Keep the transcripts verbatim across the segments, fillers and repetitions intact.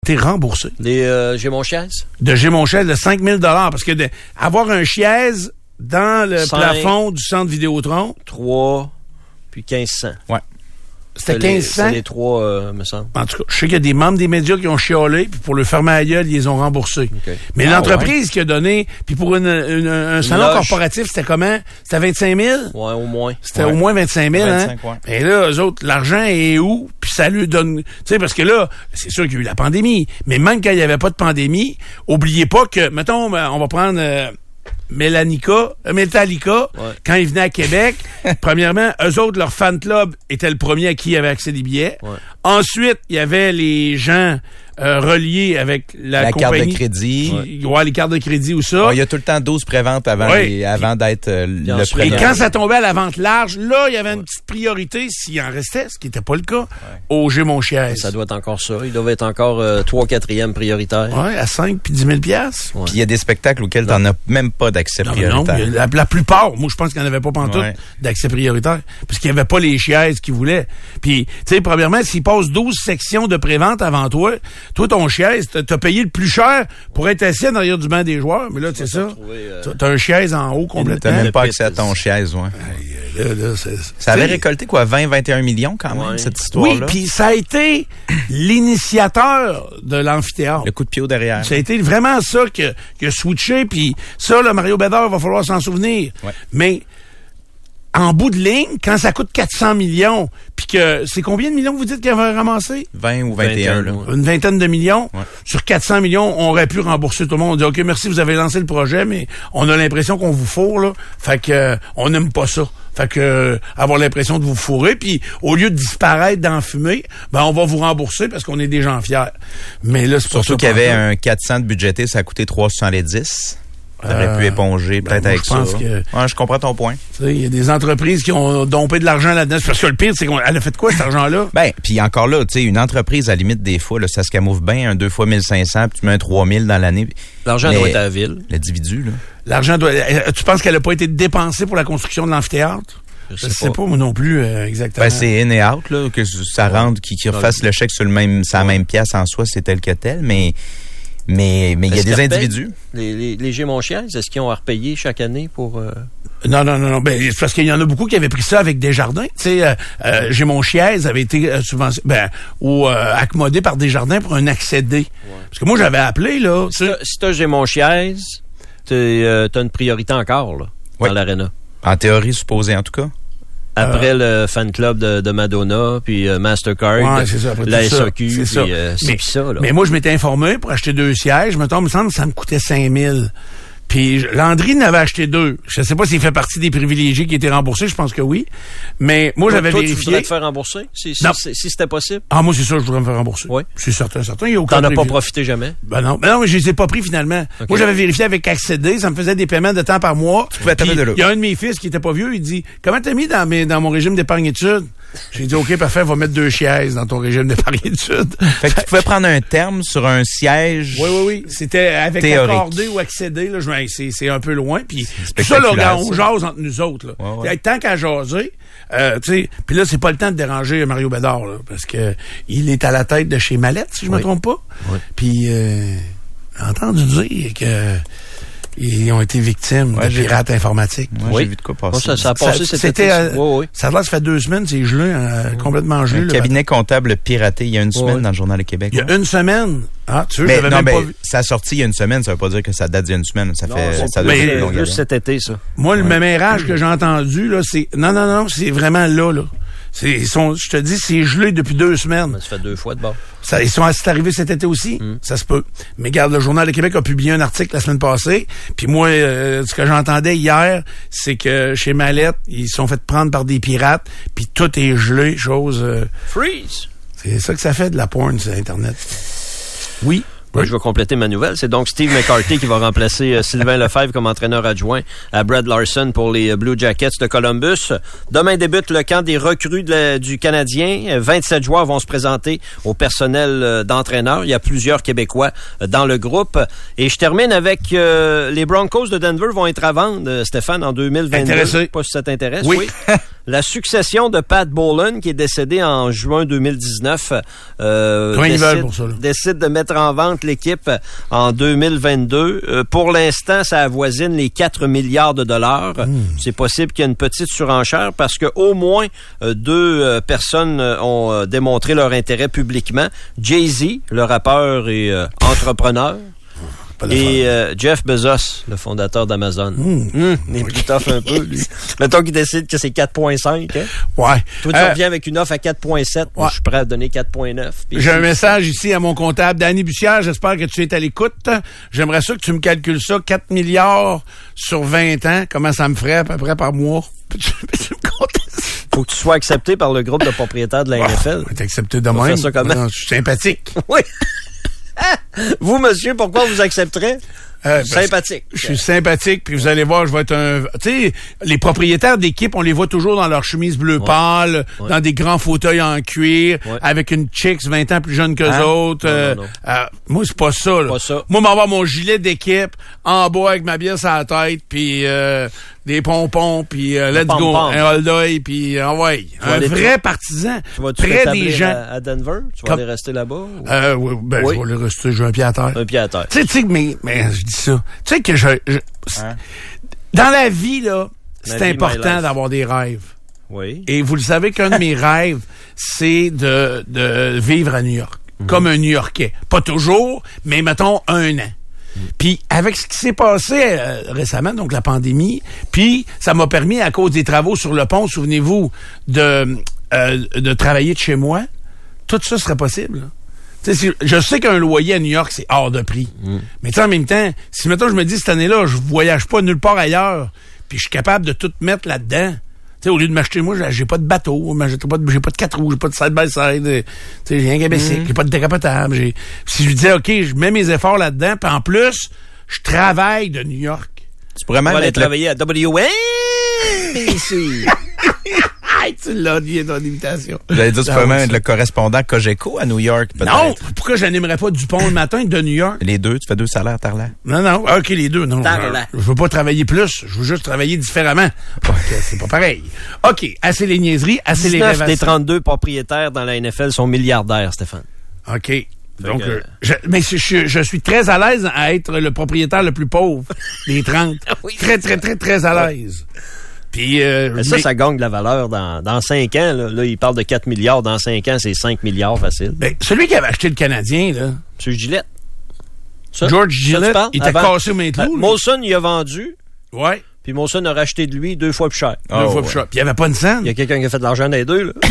T'es remboursé. Les euh, J'ai mon chaise? De J'ai mon chaise de cinq mille dollars parce que de, avoir un chaise dans le cinq, plafond du centre Vidéotron. trois, puis quinze cents. Ouais. C'était quinze cents. C'est les trois, euh, me semble. En tout cas, je sais qu'il y a des membres des médias qui ont chiolé, puis pour le fermer à gueule, ils les ont remboursés. Okay. Mais ah, l'entreprise ouais. qui a donné, puis pour une, une, un une salon loge. corporatif, c'était comment? C'était vingt-cinq mille? Ouais, au moins. C'était ouais. au moins vingt-cinq mille, vingt-cinq, hein? Ouais. Et là, eux autres, l'argent est où? Puis ça lui donne... Tu sais, parce que là, c'est sûr qu'il y a eu la pandémie, mais même quand il n'y avait pas de pandémie, oubliez pas que, mettons, on va prendre... Euh, Metallica, euh, Metallica ouais. quand ils venaient à Québec, premièrement, eux autres, leur fan club était le premier à qui ils avaient accès des billets. Ouais. Ensuite, il y avait les gens euh, reliés avec la, la compagnie. carte de crédit. Qui, ouais. ouais, les cartes de crédit ou ça. Il y a tout le temps douze préventes avant, ouais. les, avant d'être euh, le premier. Et quand ça tombait à la vente large, là, il y avait ouais. une petite priorité, s'il en restait, ce qui n'était pas le cas, ouais. au J'ai mon chaise. Ça doit être encore ça. Il doit être encore euh, trois quatrièmes prioritaires. Oui, à cinq puis dix mille piastres. Ouais. Puis il y a des spectacles auxquels tu n'en as même pas d'accès non, prioritaire. Non, la, la plupart, moi, je pense qu'il n'y en avait pas pantoute ouais. d'accès prioritaire. Parce qu'il n'y avait pas les chaises qu'ils voulaient. Puis, tu sais, premièrement, s'ils passent douze sections de prévente avant toi, toi, ton chaise, t'as payé le plus cher pour être assis en arrière du banc des joueurs. Mais là, c'est ça. Euh... T'as un chaise en haut complètement. T'as même pas accès à ton chaise, ouais. Là, là, c'est, ça avait récolté quoi, vingt à vingt et un millions quand même, ouais. cette histoire-là. Oui, puis ça a été l'initiateur de l'amphithéâtre. Le coup de pied au derrière. Ça a été vraiment ça que, que switché, puis ça, là, Mario Bédard, il va falloir s'en souvenir. Ouais. Mais en bout de ligne, quand ça coûte quatre cents millions, puis que c'est combien de millions que vous dites qu'il avait ramassé? vingt ou vingt et un, là. Une vingtaine de millions. Ouais. Sur quatre cents millions, on aurait pu rembourser tout le monde. On dit, OK, merci, vous avez lancé le projet, mais on a l'impression qu'on vous fourre, là. Fait que, euh, on n'aime pas ça. Fait que, euh, avoir l'impression de vous fourrer, puis au lieu de disparaître dans la fumée, ben, on va vous rembourser parce qu'on est des gens fiers. Mais là, c'est pour ça. Surtout qu'il y avait un quatre cents de budgété, ça a coûté trois cent soixante-dix. T'aurais euh, pu éponger peut-être ben avec ça. Que, ouais, je comprends ton point. Il y a des entreprises qui ont dompé de l'argent là-dedans. Parce que le pire, c'est qu'elle a fait quoi, cet argent-là? Ben, puis encore là, tu sais, une entreprise, à la limite, des fois, là, ça se camoufle bien, un deux fois mille cinq cents, puis tu mets un trois mille dans l'année. L'argent mais, doit être à la ville. L'individu, là. L'argent doit... Tu penses qu'elle n'a pas été dépensée pour la construction de l'amphithéâtre? Je sais, je sais pas. pas, moi non plus, euh, exactement. Ben, c'est in et out, là, que ça rentre, qu'ils qui refassent le chèque sur le même, sur la même pièce en soi, c'est tel que tel, mais... Mais mais il y a des individus. Les, les, les J'ai mon chaise, est-ce qu'ils ont à repayer chaque année pour... Euh... Non, non, non, non. Ben, c'est parce qu'il y en a beaucoup qui avaient pris ça avec Desjardins. Tu sais, euh, euh, J'ai mon chaise avait été euh, subventionné, ben, ou euh, accommodé par Desjardins pour un accédé. Ouais. Parce que moi, j'avais appelé, là. Si t'as, si t'as J'ai mon chaise, t'as, euh, t'as une priorité encore, là, oui. dans l'aréna. En théorie, supposée, en tout cas. Après euh, le fan club de, de Madonna, puis euh, Mastercard, ouais, c'est ça, la S A Q, c'est puis ça. Euh, c'est mais, ça. Là. Mais moi, je m'étais informé pour acheter deux sièges. Mettons, il me semble que ça me coûtait cinq mille. Puis Landry n'avait acheté deux. Je sais pas s'il fait partie des privilégiés qui étaient remboursés. Je pense que oui. Mais moi, toi, j'avais toi, vérifié. Tu voudrais te faire rembourser? Si, si, si, si c'était possible? Ah, moi, c'est ça, je voudrais me faire rembourser. Oui. C'est certain, certain. Il y a aucun T'en as prévu. pas profité jamais? Ben non. Ben non, mais je les ai pas pris finalement. Okay. Moi, j'avais vérifié avec Accéder. Ça me faisait des paiements de temps par mois. Tu pouvais taper de là. Il y a un de mes fils qui était pas vieux. Il dit, comment t'as mis dans, mes, dans mon régime d'épargne études? J'ai dit, OK, parfait, va mettre deux chaises dans ton régime d'épargne études. Fait que tu pouvais prendre un terme sur un siège. Oui, oui, oui. C'était avec théorique. Accordé ou accéder, là. Je, c'est, c'est un peu loin. Puis tout ça, là, on jase entre nous autres, là. Ouais, ouais. Tant qu'à jaser, euh, tu sais, puis là, c'est pas le temps de déranger Mario Bédard, là, parce que il est à la tête de chez Mallette, si je oui. me trompe pas. Oui. Puis, euh, j'ai entendu dire que ils ont été victimes ouais, de pirates informatiques. Moi, oui. j'ai vu de quoi passer. Moi, ça, ça a passé ça, cet été. Euh, oui, oui. Ça a l'air, ça fait deux semaines, c'est gelé, euh, oui. complètement gelé. Un là, cabinet comptable piraté il y a une semaine oui. dans le Journal de Québec. Il y a ouais. une semaine? Ah, tu veux, mais, j'avais non, même mais pas vu. Ça a sorti il y a une semaine, ça veut pas dire que ça date d'il y a une semaine. Ça non, fait, c'est ça doit mais, être juste cet été, ça. Moi, ouais. le mémérage que j'ai entendu, là, c'est, non, non, non, c'est vraiment là, là. C'est, ils sont, je te dis, c'est gelé depuis deux semaines. Ça fait deux fois de bord. Ça, ils sont, c'est arrivé cet été aussi. Mm. Ça se peut. Mais regarde, le Journal de Québec a publié un article la semaine passée. Puis moi, euh, ce que j'entendais hier, c'est que chez Mallette, ils se sont fait prendre par des pirates. Puis tout est gelé, chose. Euh, Freeze. C'est ça que ça fait de la porn sur Internet. Oui. Moi, oui. je vais compléter ma nouvelle. C'est donc Steve McCarthy qui va remplacer euh, Sylvain Lefebvre comme entraîneur adjoint à Brad Larson pour les Blue Jackets de Columbus. Demain débute le camp des recrues de la, du Canadien. vingt-sept joueurs vont se présenter au personnel euh, d'entraîneur. Il y a plusieurs Québécois euh, dans le groupe. Et je termine avec euh, les Broncos de Denver vont être à vendre, euh, Stéphane, en deux mille vingt-deux. Intéressé. Pas si ça t'intéresse. Oui. oui. La succession de Pat Bowlen, qui est décédé en juin deux mille dix-neuf, euh, Comment ils décide, veulent pour ça, là? décide de mettre en vente l'équipe en deux mille vingt-deux. Euh, pour l'instant, ça avoisine les quatre milliards de dollars. Mmh. C'est possible qu'il y ait une petite surenchère parce que au moins euh, deux euh, personnes euh, ont euh, démontré leur intérêt publiquement. Jay-Z, le rappeur et euh, entrepreneur. Et euh, Jeff Bezos, le fondateur d'Amazon. Mmh. Mmh, il est plus tough un peu, lui. Mettons qu'il décide que c'est quatre virgule cinq. Hein? Ouais. Toi, tu euh, reviens avec une offre à quatre virgule sept. Ouais. Je suis prêt à donner quatre virgule neuf. J'ai un message ici à mon comptable. Danny Bussière, j'espère que tu es à l'écoute. J'aimerais ça que tu me calcules ça. quatre milliards sur vingt ans. Comment ça me ferait à peu près par mois? Peux-tu, peux-tu me compter ça? Faut que tu sois accepté par le groupe de propriétaires de la N F L. Oh, t'es accepté de même. Ça comment? Non, je suis sympathique. Oui. Vous, monsieur, pourquoi vous accepterez? Euh, sympathique. Je suis sympathique, puis vous allez voir, je vais être un... Tu sais, les propriétaires d'équipe, on les voit toujours dans leur chemise bleu ouais. pâle, ouais. dans des grands fauteuils en cuir, ouais. avec une chicks vingt ans plus jeune que hein? autres. Non, euh, non, non. Euh, moi, c'est pas ça, là. Pas ça. Moi, m'avoir mon gilet d'équipe, en bois avec ma bière sur la tête, puis euh, des pompons, puis euh, let's go, un hold d'œil, puis euh, ouais, un vrai t- partisan. Tu vas près des gens. À, à Denver? Tu vas Comme... aller rester là-bas? Ou... Euh, oui, ben, oui. je vais aller rester, j'ai un pied à terre. Un pied à terre. Tu sais, tu sais, mais, mais je dis ça. Tu sais que je... je hein? Dans la vie, là, c'est vie, important d'avoir des rêves. Oui. Et vous le savez qu'un de mes rêves, c'est de, de vivre à New York. Mm-hmm. Comme un New-Yorkais. Pas toujours, mais mettons un an. Puis avec ce qui s'est passé euh, récemment, donc la pandémie, puis ça m'a permis, à cause des travaux sur le pont, souvenez-vous, de euh, de travailler de chez moi. Tout ça serait possible. Si, je sais qu'un loyer à New York, c'est hors de prix. Mm. Mais en même temps, si mettons je me dis cette année-là, je voyage pas nulle part ailleurs, puis je suis capable de tout mettre là-dedans. T'sais, au lieu de m'acheter, moi, j'ai pas de bateau, j'ai pas de, j'ai pas de quatre roues, j'ai pas de side-by-side, j'ai rien qu'un bicycle, mm-hmm. j'ai pas de décapotable. J'ai... Si je lui disais, OK, je mets mes efforts là-dedans, puis en plus, je travaille de New York. Tu pourrais même aller travailler le... à W N B C. Hey, tu l'as dit dans l'invitation. J'allais dire, tu peux même être le correspondant Cogeco à New York, peut-être. Non, pourquoi j'animerais pas Dupont le matin de New York? Les deux, tu fais deux salaires, Tarlac. Non, non, OK, les deux, non. Tarlac. Je veux pas travailler plus, je veux juste travailler différemment. Okay, c'est pas pareil. OK, assez les niaiseries, assez les rêvations. Des trente-deux propriétaires dans la N F L sont milliardaires, Stéphane. OK. Donc, euh, je, mais je, je, je suis très à l'aise à être le propriétaire le plus pauvre des trente. Oui, très, très, très, très à l'aise. Puis, euh, mais ça, mais... ça gagne de la valeur dans, dans cinq ans. Là, là, il parle de quatre milliards. Dans cinq ans, c'est cinq milliards facile. Ben, celui qui avait acheté le Canadien, là. C'est Gillette. Ça? George Gillette, ça, il était cassé au maintes loups. Euh, Molson, il a vendu. Ouais. Puis Molson a racheté de lui deux fois plus cher. Deux oh, fois ouais. plus cher. Puis il n'y avait pas une scène. Il y a quelqu'un qui a fait de l'argent dans les deux, là.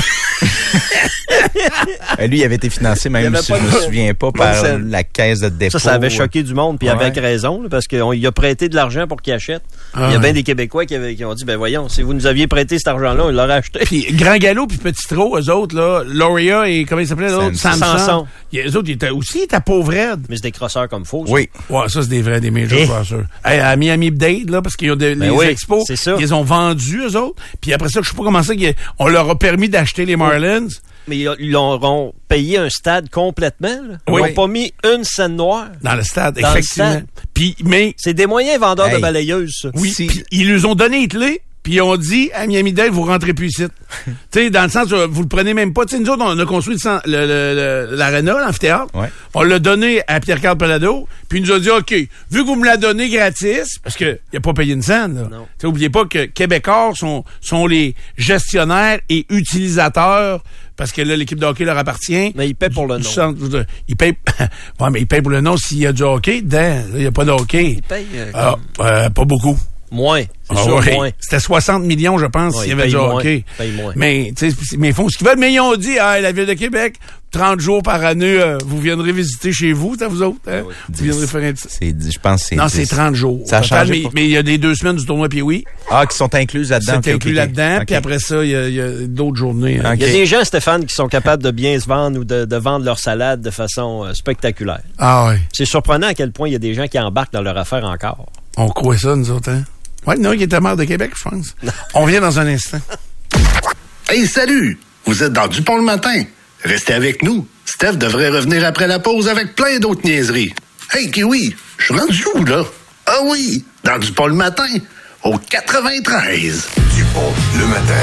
Lui, il avait été financé, même si je ne me souviens pas, par la caisse de dépôt. Ça, ça avait choqué du monde, puis ouais. avec raison, là, parce qu'il a prêté de l'argent pour qu'il achète. Ah, il y a bien des Québécois qui, avaient, qui ont dit, ben voyons, si vous nous aviez prêté cet argent-là, on l'aurait acheté. Puis Grand Galop, puis Petit Trot, eux autres, là, Lauria et comment il s'appelait l'autre? Samson. Samson. Eux autres, ils étaient aussi, ils étaient pauvres raides. Mais c'est des crosseurs comme faux. Ça. Oui. Ouais, ça, c'est des vrais, des major crosseurs. Hey, à Miami-Dade, là, parce qu'ils ont des, ben les oui, expos, c'est ça. Ils ont vendu, eux autres. Puis après ça, je sais pas comment ça, on leur a permis d'acheter les Marlins. Mais ils auront payé un stade complètement. Là. Ils n'ont oui. pas mis une scène noire. Dans le stade, dans effectivement. Le stade. Puis, mais c'est des moyens vendeurs hey. de balayeuses, ça. Oui, puis ils nous ont donné les clés. Puis ils ont dit, à Miami-Dade, vous rentrez plus ici. Tu sais, dans le sens, vous le prenez même pas. Tu sais, nous autres, on a construit le, le, le, l'aréna, l'amphithéâtre. Ouais. On l'a donné à Pierre-Carl Pelado. Puis il nous a dit, OK, vu que vous me la donnez gratis, parce que il a pas payé une scène, là. Tu sais, oubliez pas que Québécois sont, sont les gestionnaires et utilisateurs, parce que là, l'équipe de hockey leur appartient. Mais ils paient pour le nom. Centre, ils payent, ouais, mais ils payent pour le nom s'il y a du hockey dedans. Il n'y a pas de hockey. Ils payent, euh, ah, euh, pas beaucoup. Moins. C'est ah, sûr, ouais. moins. C'était soixante millions, je pense, ouais, s'il y avait du hockey. Mais, tu sais, mais ils font ce qu'ils veulent. Mais ils ont dit, ah, la Ville de Québec, trente jours par année, euh, vous viendrez visiter chez vous, t'as vous autres, hein? Oui. Vous viendrez faire un petit... C'est, je pense que c'est Non, dix. c'est trente jours. Ça a changé mais, pour... mais il y a des deux semaines du tournoi Pee-Wee. Ah, qui sont incluses là-dedans. C'est inclus là-dedans, okay. Puis après ça, il y a, il y a d'autres journées. Okay. Il y a des gens, Stéphane, qui sont capables de bien se vendre ou de, de vendre leur salade de façon euh, spectaculaire. Ah oui. C'est surprenant à quel point il y a des gens qui embarquent dans leur affaire encore. On croit ça, nous autres, hein? Oui, non, il était maire de Québec, je pense. On revient dans un instant. Hey, salut! Vous êtes dans Dupont le matin. Restez avec nous. Steph devrait revenir après la pause avec plein d'autres niaiseries. Hey, Kiwi, je suis rendu où, là? Ah oui, dans Dupont le matin, au quatre-vingt-treize. Dupont le matin.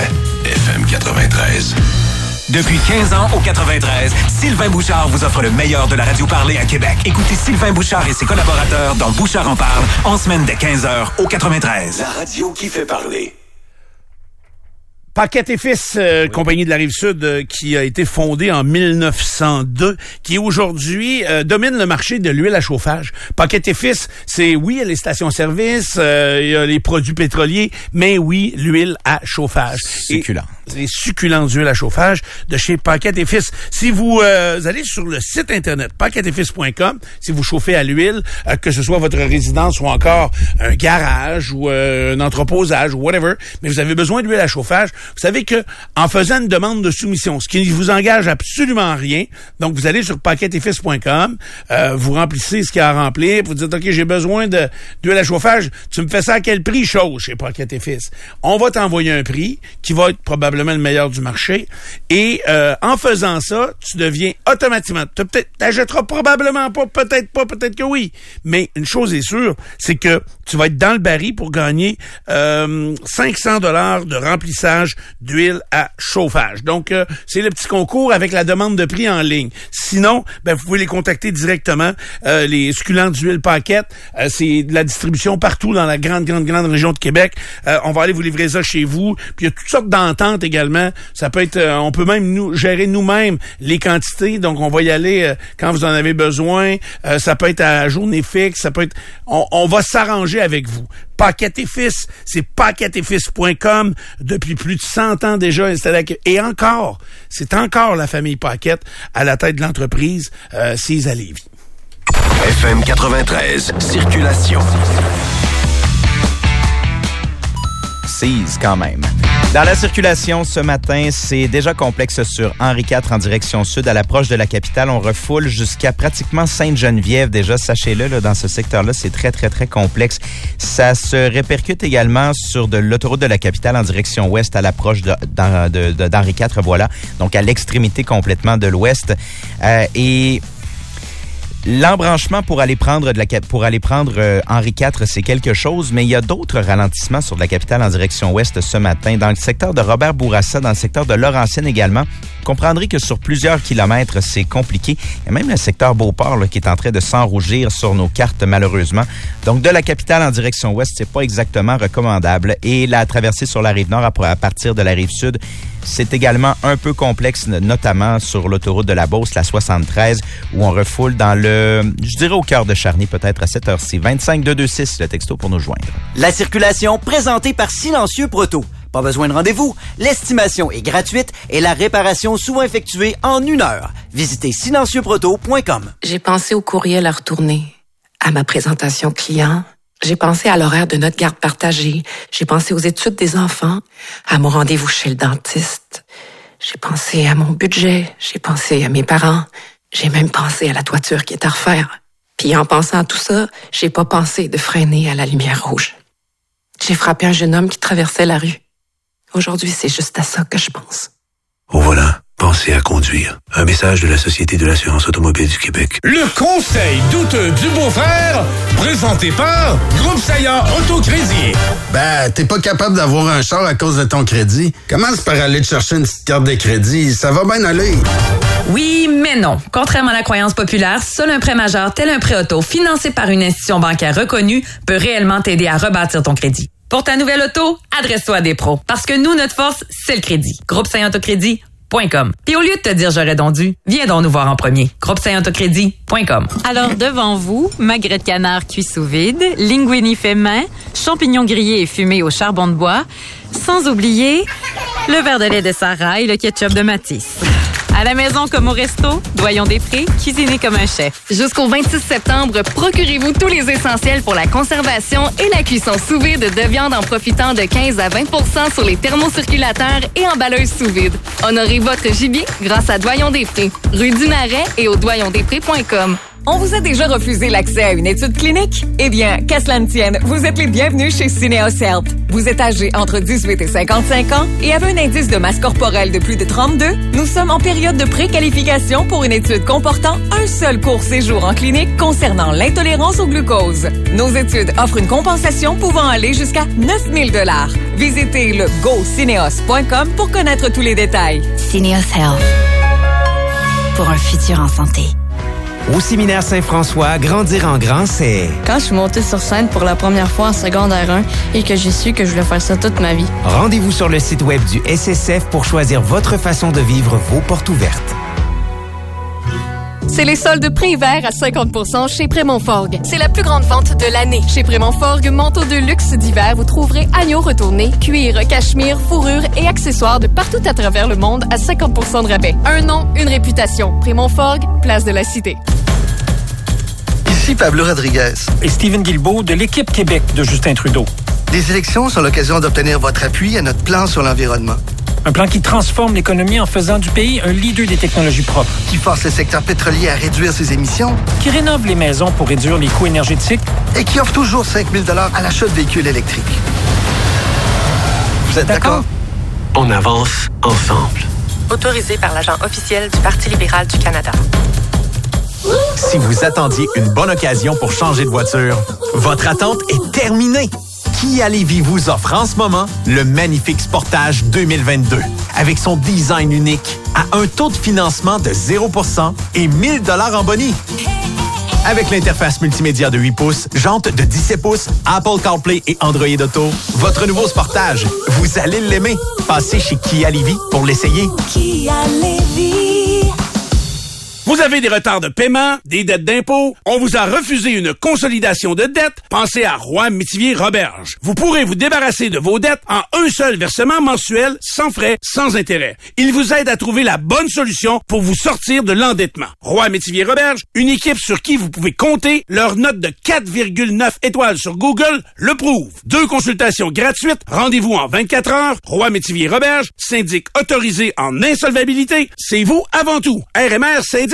F M quatre-vingt-treize. Depuis quinze ans au quatre-vingt-treize, Sylvain Bouchard vous offre le meilleur de la radio parlée à Québec. Écoutez Sylvain Bouchard et ses collaborateurs dans Bouchard en parle, en semaine dès quinze heures au quatre-vingt-treize. La radio qui fait parler. Paquette et Fils, euh, oui. compagnie de la Rive-Sud, euh, qui a été fondée en mille neuf cent deux, qui aujourd'hui euh, domine le marché de l'huile à chauffage. Paquette et Fils, c'est oui, il y a les stations-service, euh, il y a les produits pétroliers, mais oui, l'huile à chauffage. Succulent. Les succulentes huiles à chauffage de chez Paquette et Fils. Si vous, euh, vous allez sur le site internet paquette et fils point com, si vous chauffez à l'huile, euh, que ce soit votre résidence ou encore un garage ou euh, un entreposage ou whatever, mais vous avez besoin d'huile à chauffage, vous savez que en faisant une demande de soumission, ce qui ne vous engage absolument rien, donc vous allez sur paquette et fils point com, euh, vous remplissez ce qu'il y a à remplir, vous dites, OK, j'ai besoin de d'huile à chauffage, tu me fais ça à quel prix? Chose chez Paquette et Fils. On va t'envoyer un prix qui va être probablement le meilleur du marché. Et euh, en faisant ça, tu deviens automatiquement... Tu peut-être, t'achèteras probablement pas, peut-être pas, peut-être que oui. Mais une chose est sûre, c'est que tu vas être dans le baril pour gagner euh, cinq cents dollars de remplissage d'huile à chauffage. Donc, euh, c'est le petit concours avec la demande de prix en ligne. Sinon, ben vous pouvez les contacter directement. Euh, les succulentes d'huile Paquette, euh, c'est de la distribution partout dans la grande, grande, grande région de Québec. Euh, on va aller vous livrer ça chez vous. Puis il y a toutes sortes d'ententes également. Ça peut être, euh, on peut même nous gérer nous-mêmes les quantités. Donc, on va y aller euh, quand vous en avez besoin. Euh, ça peut être à journée fixe. Ça peut être, on, on va s'arranger avec vous. Paquette et Fils, c'est paquette et fils point com depuis plus de cent ans déjà installé. Et encore, c'est encore la famille Paquette à la tête de l'entreprise, euh, c'est à Lévis. F M quatre-vingt-treize, circulation. Seize quand même. Dans la circulation ce matin, c'est déjà complexe sur Henri quatre en direction sud. À l'approche de la capitale, on refoule jusqu'à pratiquement Sainte-Geneviève. Déjà, sachez-le, là, dans ce secteur-là, c'est très, très, très complexe. Ça se répercute également sur de l'autoroute de la capitale en direction ouest à l'approche de, de, de, d'Henri quatre, voilà. Donc, à l'extrémité complètement de l'ouest. Euh, et... L'embranchement pour aller prendre de la pour aller prendre euh, Henri quatre, c'est quelque chose, mais il y a d'autres ralentissements sur de la capitale en direction ouest ce matin. Dans le secteur de Robert Bourassa, dans le secteur de Laurentienne également, vous comprendrez que sur plusieurs kilomètres, c'est compliqué. Il y a même le secteur Beauport là, qui est en train de s'enrougir sur nos cartes, malheureusement. Donc, de la capitale en direction ouest, c'est pas exactement recommandable. Et la traversée sur la rive nord à partir de la rive sud, c'est également un peu complexe, notamment sur l'autoroute de la Beauce, la soixante-treize, où on refoule dans le, je dirais au cœur de Charny, peut-être à cette heure-ci. vingt-cinq deux deux six, le texto pour nous joindre. La circulation présentée par Silencieux Proto. Pas besoin de rendez-vous. L'estimation est gratuite et la réparation souvent effectuée en une heure. Visitez silencieux proto point com. J'ai pensé au courriel à retourner, à ma présentation client. J'ai pensé à l'horaire de notre garde partagée. J'ai pensé aux études des enfants, à mon rendez-vous chez le dentiste. J'ai pensé à mon budget. J'ai pensé à mes parents. J'ai même pensé à la toiture qui est à refaire. Puis en pensant à tout ça, j'ai pas pensé de freiner à la lumière rouge. J'ai frappé un jeune homme qui traversait la rue. Aujourd'hui, c'est juste à ça que je pense. Oh voilà, pensez à conduire. Un message de la Société de l'assurance automobile du Québec. Le conseil douteux du beau-frère, présenté par Groupe Saillant Autocrédit. Ben, t'es pas capable d'avoir un char à cause de ton crédit. Commence par aller te chercher une petite carte de crédit. Ça va bien aller. Oui, mais non. Contrairement à la croyance populaire, seul un prêt majeur tel un prêt auto financé par une institution bancaire reconnue peut réellement t'aider à rebâtir ton crédit. Pour ta nouvelle auto, adresse-toi à des pros. Parce que nous, notre force, c'est le crédit. Groupe Saillant Autocrédit point com. Puis au lieu de te dire j'aurais donc dû, viens donc nous voir en premier. Groupe Saillant Autocrédit point com. Alors devant vous, magret de canard cuit sous vide, linguini fait main, champignons grillés et fumés au charbon de bois, sans oublier le verre de lait de Sarah et le ketchup de Matisse. À la maison comme au resto, Doyon-des-Prés, cuisiné comme un chef. Jusqu'au vingt-six septembre, procurez-vous tous les essentiels pour la conservation et la cuisson sous vide de viande en profitant de quinze à vingt pour cent sur les thermocirculateurs et emballeuses sous vide. Honorez votre gibier grâce à Doyon-des-Prés, rue du Marais et au doyon des prés point com. On vous a déjà refusé l'accès à une étude clinique? Eh bien, qu'à cela ne tienne, vous êtes les bienvenus chez Syneos Health. Vous êtes âgé entre dix-huit et cinquante-cinq ans et avez un indice de masse corporelle de plus de trente-deux? Nous sommes en période de préqualification pour une étude comportant un seul court séjour en clinique concernant l'intolérance au glucose. Nos études offrent une compensation pouvant aller jusqu'à neuf mille dollars. Visitez le go syneos point com pour connaître tous les détails. Syneos Health. Pour un futur en santé. Au séminaire Saint-François, grandir en grand, c'est... Quand je suis montée sur scène pour la première fois en secondaire un et que j'ai su que je voulais faire ça toute ma vie. Rendez-vous sur le site web du S S F pour choisir votre façon de vivre vos portes ouvertes. C'est les soldes prix-hiver à cinquante pour cent chez Prémont-Forgue. C'est la plus grande vente de l'année. Chez Prémont-Forgue, manteaux de luxe d'hiver, vous trouverez agneaux retournés, cuir, cachemire, fourrure et accessoires de partout à travers le monde à cinquante pour cent de rabais. Un nom, une réputation. Prémont-Forgue, place de la Cité. Ici Pablo Rodriguez. Et Stephen Guilbeault de l'équipe Québec de Justin Trudeau. Les élections sont l'occasion d'obtenir votre appui à notre plan sur l'environnement. Un plan qui transforme l'économie en faisant du pays un leader des technologies propres. Qui force le secteur pétrolier à réduire ses émissions. Qui rénove les maisons pour réduire les coûts énergétiques. Et qui offre toujours cinq mille dollars à l'achat de véhicules électriques. Vous êtes d'accord? On avance ensemble. Autorisé par l'agent officiel du Parti libéral du Canada. Si vous attendiez une bonne occasion pour changer de voiture, votre attente est terminée. Kia Lévis vous offre en ce moment le magnifique Sportage deux mille vingt-deux. Avec son design unique, à un taux de financement de zéro pour cent et mille dollars en boni. Avec l'interface multimédia de huit pouces, jantes de dix-sept pouces, Apple CarPlay et Android Auto, votre nouveau Sportage, vous allez l'aimer. Passez chez Kia Lévis pour l'essayer. Kia Lévis. Vous avez des retards de paiement, des dettes d'impôt, on vous a refusé une consolidation de dettes, pensez à Roy Métivier Roberge. Vous pourrez vous débarrasser de vos dettes en un seul versement mensuel, sans frais, sans intérêt. Il vous aide à trouver la bonne solution pour vous sortir de l'endettement. Roy Métivier Roberge, une équipe sur qui vous pouvez compter, leur note de quatre virgule neuf étoiles sur Google le prouve. Deux consultations gratuites, rendez-vous en vingt-quatre heures. Roy Métivier Roberge, syndic autorisé en insolvabilité, c'est vous avant tout. R M R syndic.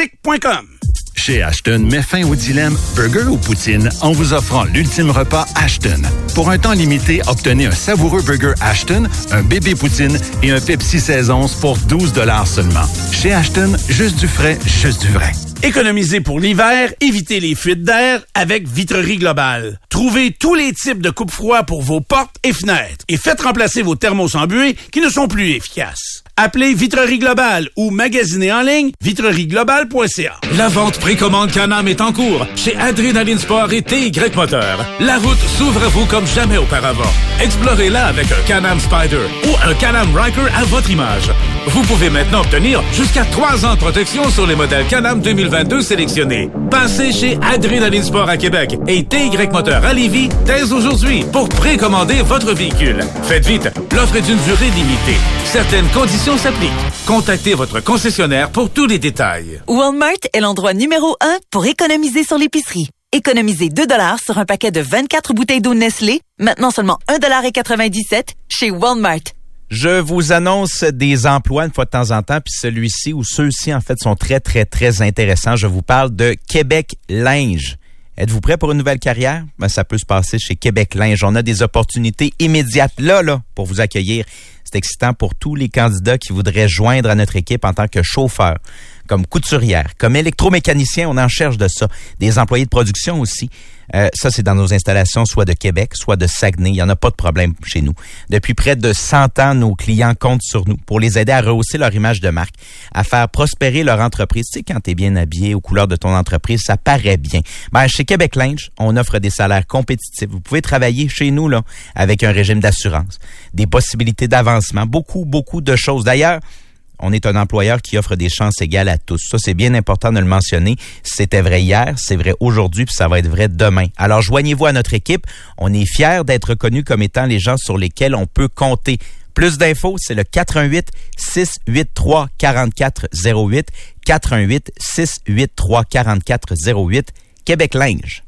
Chez Ashton, met fin au dilemme burger ou poutine en vous offrant l'ultime repas Ashton. Pour un temps limité, obtenez un savoureux burger Ashton, un bébé poutine et un Pepsi seize onces pour douze dollars seulement. Chez Ashton, juste du frais, juste du vrai. Économisez pour l'hiver, évitez les fuites d'air avec Vitrerie Globale. Trouvez tous les types de coupe-froid pour vos portes et fenêtres et faites remplacer vos thermos embués qui ne sont plus efficaces. Appelez Vitrerie Globale ou magasinez en ligne vitrerie globale point c a. La vente précommande Can-Am est en cours chez Adrenaline Sport et T Y Moteur. La route s'ouvre à vous comme jamais auparavant. Explorez-la avec un Can-Am Spyder ou un Can-Am Ryker à votre image. Vous pouvez maintenant obtenir jusqu'à trois ans de protection sur les modèles Can-Am deux mille vingt-deux sélectionnés. Passez chez Adrenaline Sport à Québec et T Y Moteur à Lévis dès aujourd'hui pour précommander votre véhicule. Faites vite, l'offre est d'une durée limitée. Certaines conditions s'appliquent. Contactez votre concessionnaire pour tous les détails. Walmart est l'endroit numéro un pour économiser sur l'épicerie. Économisez deux dollars sur un paquet de vingt-quatre bouteilles d'eau Nestlé, maintenant seulement un dollar quatre-vingt-dix-sept chez Walmart. Je vous annonce des emplois une fois de temps en temps, puis celui-ci ou ceux-ci, en fait, sont très, très, très intéressants. Je vous parle de Québec Linge. Êtes-vous prêt pour une nouvelle carrière? Ben, ça peut se passer chez Québec Linge. On a des opportunités immédiates là, là, pour vous accueillir. C'est excitant pour tous les candidats qui voudraient joindre à notre équipe en tant que chauffeur, comme couturière, comme électromécanicien, on en cherche de ça. Des employés de production aussi. Euh, ça, c'est dans nos installations, soit de Québec, soit de Saguenay. Il n'y en a pas de problème chez nous. Depuis près de cent ans, nos clients comptent sur nous pour les aider à rehausser leur image de marque, à faire prospérer leur entreprise. Tu sais, quand tu es bien habillé aux couleurs de ton entreprise, ça paraît bien. Ben, chez Québec Linge, on offre des salaires compétitifs. Vous pouvez travailler chez nous là avec un régime d'assurance, des possibilités d'avancement, beaucoup, beaucoup de choses. D'ailleurs, on est un employeur qui offre des chances égales à tous. Ça, c'est bien important de le mentionner. C'était vrai hier, c'est vrai aujourd'hui, puis ça va être vrai demain. Alors, joignez-vous à notre équipe. On est fiers d'être reconnus comme étant les gens sur lesquels on peut compter. Plus d'infos, c'est le quatre un huit, six huit trois, quatre quatre zéro huit, quatre un huit, six huit trois, quatre quatre zéro huit, Québec Linge.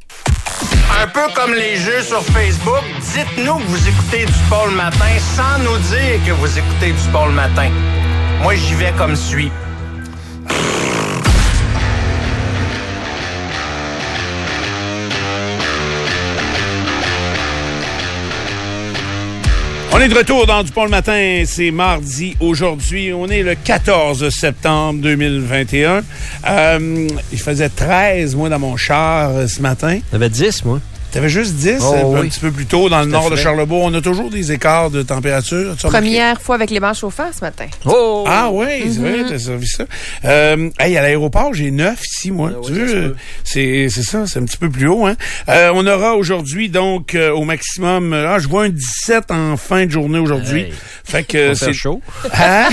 Un peu comme les jeux sur Facebook, dites-nous que vous écoutez du sport le matin sans nous dire que vous écoutez du sport le matin. Moi, j'y vais comme suit. On est de retour dans Dupont le matin, c'est mardi aujourd'hui, on est le quatorze septembre deux mille vingt et un. Euh, il faisait treize, moi, dans mon char euh, ce matin. T'avais dix, moi. T'avais juste dix, oh, un oui. petit peu plus tôt dans le nord de Charlebourg. On a toujours des écarts de température. Première fois avec les bancs chauffants ce matin. Oh! Ah oui, c'est mm-hmm. vrai, t'as servi ça. Euh, hey, à l'aéroport, j'ai neuf ici, moi. Ah, tu oui, veux, c'est, c'est ça, c'est un petit peu plus haut, hein. Euh, on aura aujourd'hui, donc, euh, au maximum, ah, je vois un dix-sept en fin de journée aujourd'hui. Hey. Fait que c'est chaud. Hein?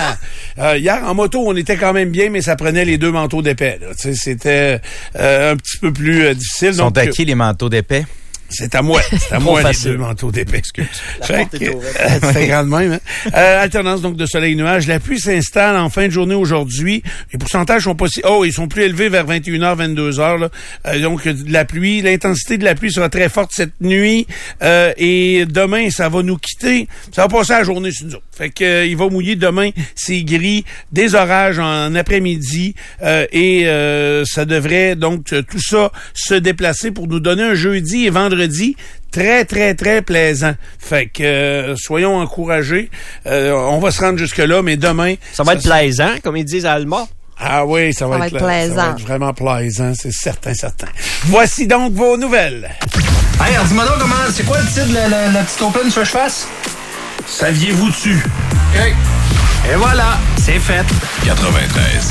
euh, hier, en moto, on était quand même bien, mais ça prenait les deux manteaux d'épais, là. Tu sais, c'était euh, un petit peu plus euh, difficile. Ils sont donc, à qui, les manteaux d'épais? C'est à moi. C'est à moi les deux manteaux d'épais. Excuse. Fait que, euh, c'est grand de même. Hein? Euh, alternance donc de soleil et nuages. La pluie s'installe en fin de journée aujourd'hui. Les pourcentages sont pas si... Oh, ils sont plus élevés vers vingt et une heures, vingt-deux heures. Là. Euh, donc, de la pluie. L'intensité de la pluie sera très forte cette nuit. Euh, et demain, ça va nous quitter. Ça va passer la journée sur nous autres. Fait que euh, il va mouiller demain. C'est gris. Des orages en après-midi. Euh, et euh, ça devrait donc tout ça se déplacer pour nous donner un jeudi et vendredi très, très, très plaisant. Fait que euh, soyons encouragés. Euh, on va se rendre jusque-là, mais demain... Ça va ça, être plaisant, comme ils disent à Alma. Ah oui, ça va, ça être, va être plaisant. Ça va être vraiment plaisant, c'est certain, certain. Voici donc vos nouvelles. Hey, dis-moi donc comment... C'est quoi le titre de la, la, la petite open sur je fasse? Saviez-vous-tu? OK. Et voilà, c'est fait. quatre-vingt-treize.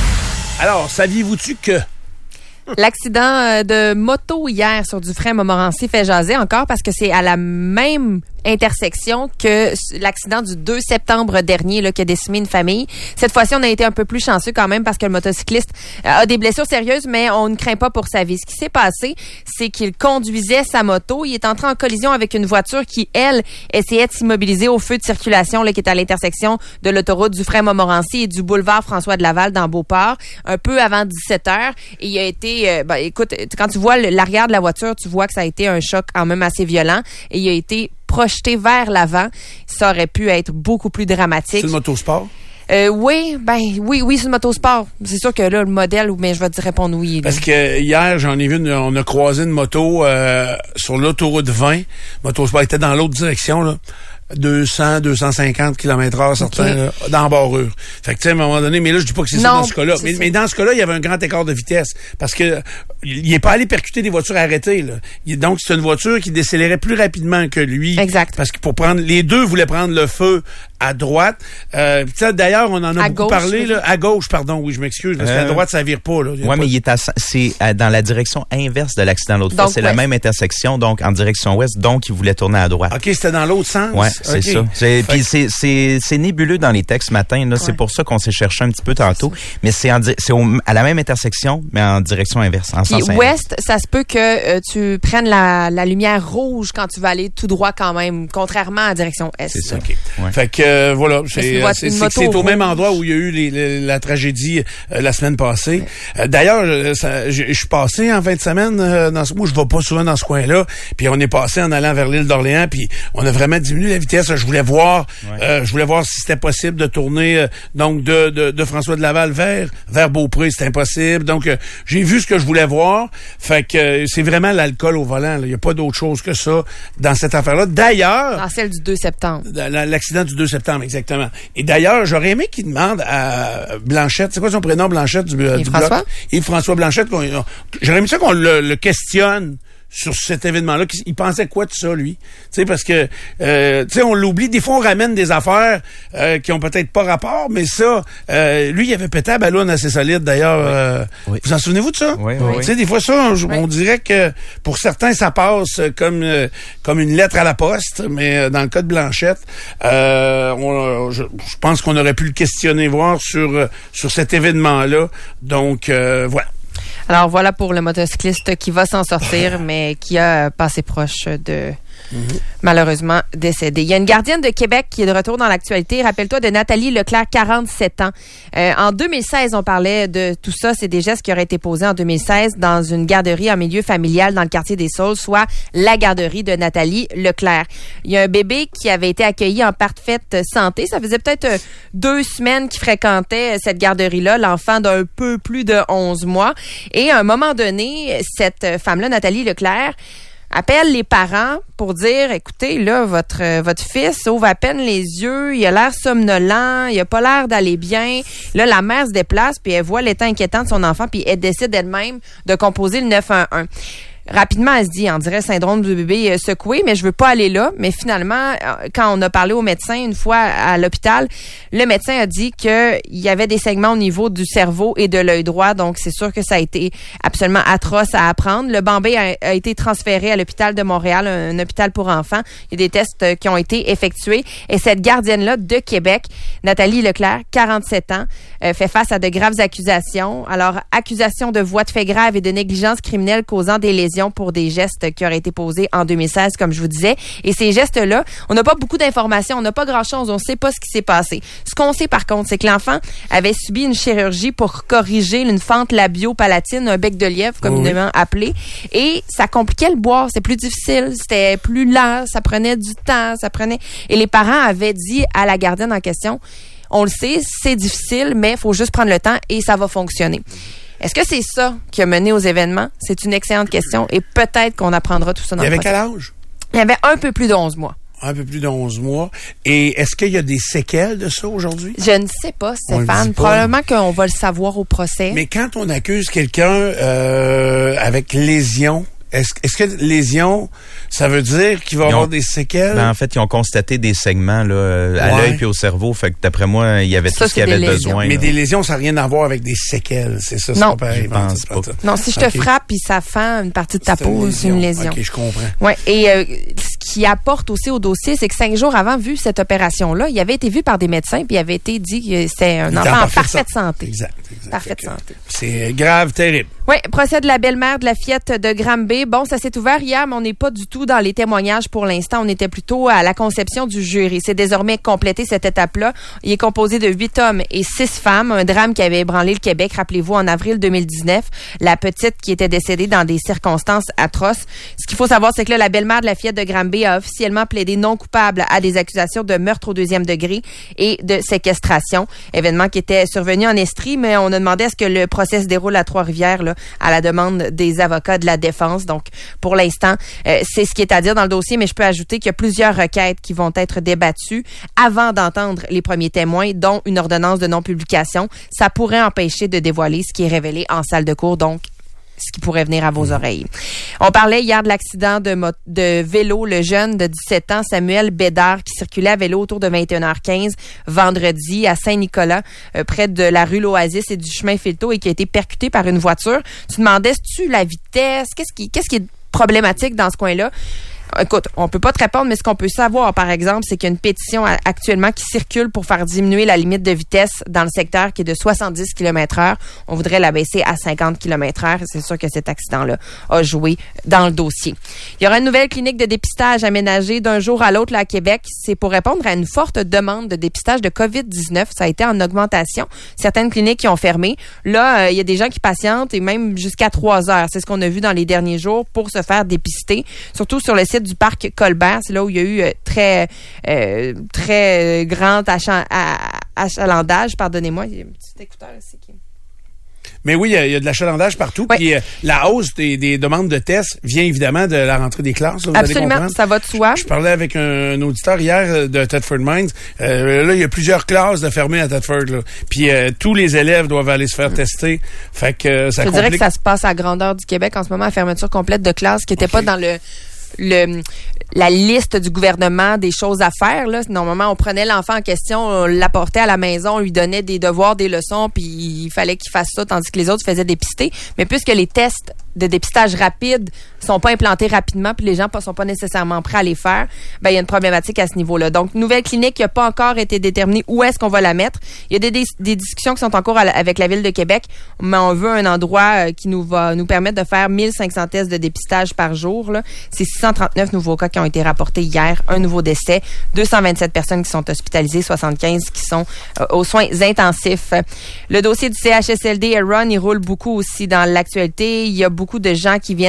Alors, saviez-vous-tu que... L'accident de moto hier sur Dufresne-Montmorency fait jaser encore parce que c'est à la même intersection que l'accident du deux septembre dernier là, qui a décimé une famille. Cette fois-ci, on a été un peu plus chanceux quand même parce que le motocycliste a des blessures sérieuses, mais on ne craint pas pour sa vie. Ce qui s'est passé, c'est qu'il conduisait sa moto. Il est entré en collision avec une voiture qui, elle, essayait de s'immobiliser au feu de circulation là, qui est à l'intersection de l'autoroute Dufresne-Montmorency et du boulevard François de Laval dans Beauport, un peu avant dix-sept heures. Et il a été... Euh, ben, écoute, quand tu vois l'arrière de la voiture, tu vois que ça a été un choc quand même assez violent et il a été projeté vers l'avant. Ça aurait pu être beaucoup plus dramatique. C'est le motosport? Euh, oui, ben oui, oui, c'est le motosport. C'est sûr que là, le modèle, mais je vais te répondre oui. Là. Parce que hier, j'en ai vu, une, on a croisé une moto euh, sur l'autoroute vingt. Motosport était dans l'autre direction, là. deux cents, deux cent cinquante kilomètres heure, certains, okay. là, dans la barrure. Fait que, tu sais, à un moment donné, mais là, je dis pas que c'est ça dans ce cas-là. Mais, mais dans ce cas-là, il y avait un grand écart de vitesse. Parce que, il est pas allé percuter des voitures arrêtées, là. Il, donc, c'est une voiture qui décélérait plus rapidement que lui. Exact. Parce que pour prendre, les deux voulaient prendre le feu à droite. Euh, d'ailleurs, on en a à beaucoup gauche, parlé, oui. là. À gauche, pardon, oui, je m'excuse, parce euh, qu'à droite, ça vire pas, là. Oui, pas... mais il est à, c'est à, dans la direction inverse de l'accident l'autre fois. C'est la même intersection, donc, en direction ouest, donc, il voulait tourner à droite. OK, c'était dans l'autre sens? Oui, c'est okay. ça. C'est, puis c'est, c'est, c'est nébuleux dans les textes matin, là. Ouais. C'est pour ça qu'on s'est cherché un petit peu tantôt. Mais c'est, en, c'est au, à la même intersection, mais en direction inverse, en sens inverse. Ouest, ça se peut que euh, tu prennes la, la lumière rouge quand tu vas aller tout droit quand même, contrairement à la direction est. C'est ça. Okay. Ouais. Fait que, euh, voilà, c'est, c'est, c'est, c'est, c'est au même endroit où il y a eu les, les, la tragédie euh, la semaine passée. Ouais. Euh, d'ailleurs, je suis passé en fin de semaine, euh, dans ce, moi je vais pas souvent dans ce coin-là, puis on est passé en allant vers l'île d'Orléans, puis on a vraiment diminué la vitesse. Je voulais voir, ouais. euh, je voulais voir si c'était possible de tourner euh, donc de, de, de François de Laval vers vers Beaupré, c'est impossible. Donc euh, j'ai vu ce que je voulais voir. Fait que euh, c'est vraiment l'alcool au volant. Il y a pas d'autre chose que ça dans cette affaire-là. D'ailleurs, dans celle du deux septembre. L'accident du deux septembre, exactement. Et d'ailleurs, j'aurais aimé qu'il demande à Blanchette, c'est quoi son prénom, Blanchette du, du François? bloc? Yves-François Blanchette. Qu'on, j'aurais aimé ça qu'on le, le questionne sur cet événement-là. Il pensait quoi de ça, lui? Tu sais, parce que, euh, tu sais, on l'oublie. Des fois, on ramène des affaires euh, qui ont peut-être pas rapport, mais ça, euh, lui, il avait pété la ballonne assez solide, d'ailleurs. Oui. Euh, oui. Vous en souvenez-vous de ça? Oui, oui. Tu sais, des fois, ça, on, oui. on dirait que pour certains, ça passe comme euh, comme une lettre à la poste, mais dans le cas de Blanchette, euh, on, je, je pense qu'on aurait pu le questionner, voir sur, sur cet événement-là. Donc, euh, voilà. Alors voilà pour le motocycliste qui va s'en sortir, mais qui a passé proche de... Mm-hmm. Malheureusement décédée. Il y a une gardienne de Québec qui est de retour dans l'actualité. Rappelle-toi de Nathalie Leclerc, quarante-sept ans. Euh, en deux mille seize, on parlait de tout ça. C'est des gestes qui auraient été posés en deux mille seize dans une garderie en milieu familial dans le quartier des Saules, soit la garderie de Nathalie Leclerc. Il y a un bébé qui avait été accueilli en parfaite santé. Ça faisait peut-être deux semaines qu'il fréquentait cette garderie-là, l'enfant d'un peu plus de onze mois. Et à un moment donné, cette femme-là, Nathalie Leclerc, appelle les parents pour dire, écoutez, là, votre euh, votre fils ouvre à peine les yeux, il a l'air somnolent, il a pas l'air d'aller bien. Là, la mère se déplace, puis elle voit l'état inquiétant de son enfant, puis elle décide elle-même de composer le neuf un un. Rapidement, elle se dit, on dirait syndrome du bébé euh, secoué, mais je veux pas aller là. Mais finalement, euh, quand on a parlé au médecin une fois à l'hôpital, le médecin a dit qu'il y avait des segments au niveau du cerveau et de l'œil droit. Donc, c'est sûr que ça a été absolument atroce à apprendre. Le bambé a, a été transféré à l'hôpital de Montréal, un, un hôpital pour enfants. Il y a des tests euh, qui ont été effectués. Et cette gardienne-là de Québec, Nathalie Leclerc, quarante-sept ans, euh, fait face à de graves accusations. Alors, accusation de voies de fait grave et de négligence criminelle causant des lésions pour des gestes qui auraient été posés en deux mille seize, comme je vous disais. Et ces gestes-là, on n'a pas beaucoup d'informations, on n'a pas grand-chose, on ne sait pas ce qui s'est passé. Ce qu'on sait, par contre, c'est que l'enfant avait subi une chirurgie pour corriger une fente labio-palatine, un bec de lièvre, communément oui. appelé. Et ça compliquait le boire. C'est plus difficile, c'était plus lent, ça prenait du temps, ça prenait... Et les parents avaient dit à la gardienne en question, on le sait, c'est difficile, mais il faut juste prendre le temps et ça va fonctionner. Est-ce que c'est ça qui a mené aux événements? C'est une excellente question et peut-être qu'on apprendra tout ça dans le Il procès. avait quel âge? Il avait un peu plus de onze mois. Un peu plus de onze mois. Et est-ce qu'il y a des séquelles de ça aujourd'hui? Je ne sais pas, Stéphane. Probablement qu'on va le savoir au procès. Mais quand on accuse quelqu'un euh, avec lésion, Est-ce, est-ce que lésion, ça veut dire qu'il va y avoir des séquelles? Ben, en fait, ils ont constaté des segments là, à ouais. l'œil puis au cerveau. Fait que d'après moi, il y avait ça, tout ce qu'il y avait besoin. Mais là. des lésions, ça n'a rien à voir avec des séquelles. C'est ça, non. c'est pas pareil. Je pense pas. Non, si je te okay. frappe puis ça fend une partie de ta c'est peau, c'est une lésion. OK, je comprends. Ouais. Et euh, ce qui apporte aussi au dossier, c'est que cinq jours avant, vu cette opération-là, il avait été vu par des médecins puis il avait été dit que c'était un il enfant en parfaite santé. Exact, exact. Parfaite santé. C'est grave, terrible. Oui, procès de la belle-mère de la fillette de Granby. Bon, ça s'est ouvert hier, mais on n'est pas du tout dans les témoignages pour l'instant. On était plutôt à la conception du jury. C'est désormais complété cette étape-là. Il est composé de huit hommes et six femmes. Un drame qui avait ébranlé le Québec, rappelez-vous, en avril deux mille dix-neuf. La petite qui était décédée dans des circonstances atroces. Ce qu'il faut savoir, c'est que là, la belle-mère de la fillette de Granby a officiellement plaidé non coupable à des accusations de meurtre au deuxième degré et de séquestration. Événement qui était survenu en Estrie, mais on a demandé à ce que le procès se déroule à Trois-Rivières, là, à la demande des avocats de la défense. Donc, pour l'instant, euh, c'est ce qui est à dire dans le dossier, mais je peux ajouter qu'il y a plusieurs requêtes qui vont être débattues avant d'entendre les premiers témoins, dont une ordonnance de non-publication. Ça pourrait empêcher de dévoiler ce qui est révélé en salle de cours, donc ce qui pourrait venir à vos oreilles. On parlait hier de l'accident de, mo- de vélo, le jeune de dix-sept ans, Samuel Bédard, qui circulait à vélo autour de vingt et une heures quinze vendredi à Saint-Nicolas, euh, près de la rue L'Oasis et du chemin Filteau, et qui a été percuté par une voiture. Tu demandais, est-ce-tu la vitesse? Qu'est-ce qui, qu'est-ce qui est problématique dans ce coin-là? Écoute, on peut pas te répondre, mais ce qu'on peut savoir, par exemple, c'est qu'il y a une pétition actuellement qui circule pour faire diminuer la limite de vitesse dans le secteur qui est de soixante-dix kilomètres heure. On voudrait la baisser à cinquante kilomètres heure. C'est sûr que cet accident-là a joué dans le dossier. Il y aura une nouvelle clinique de dépistage aménagée d'un jour à l'autre là, à Québec. C'est pour répondre à une forte demande de dépistage de covid dix-neuf. Ça a été en augmentation. Certaines cliniques qui ont fermé. Là, euh, il y a des gens qui patientent et même jusqu'à trois heures. C'est ce qu'on a vu dans les derniers jours pour se faire dépister. Surtout sur le site du parc Colbert, c'est là où il y a eu euh, très euh, très grand achan- achalandage, pardonnez-moi, il y a un petit écouteur ici qui... Mais oui, il y a, il y a de l'achalandage partout. Oui. Puis euh, la hausse des, des demandes de tests vient évidemment de la rentrée des classes. Là, vous absolument, allez ça va de soi. Je, je parlais avec un, un auditeur hier de Thetford Mines. Euh, là, il y a plusieurs classes de fermées à Thetford. Là. Puis euh, tous les élèves doivent aller se faire tester. Fait que euh, ça Je complique. dirais que ça se passe à grandeur du Québec en ce moment, à fermeture complète de classes qui n'était okay. pas dans le... le la liste du gouvernement des choses à faire. Là. Normalement, on prenait l'enfant en question, on l'apportait à la maison, on lui donnait des devoirs, des leçons, puis il fallait qu'il fasse ça, tandis que les autres faisaient dépister. Mais puisque les tests de dépistage rapide sont pas implantés rapidement, puis les gens ne sont pas nécessairement prêts à les faire, ben il y a une problématique à ce niveau-là. Donc, nouvelle clinique qui n'a pas encore été déterminée où est-ce qu'on va la mettre. Il y a des, des, des discussions qui sont en cours avec la Ville de Québec, mais on veut un endroit qui nous va nous permettre de faire mille cinq cents tests de dépistage par jour. Là. C'est six cent trente-neuf nouveaux cas qui ont été rapportés hier, un nouveau décès, deux cent vingt-sept personnes qui sont hospitalisées, soixante-quinze qui sont euh, aux soins intensifs. Le dossier du C H S L D Aaron, il roule beaucoup aussi dans l'actualité. Il y a beaucoup de gens qui viennent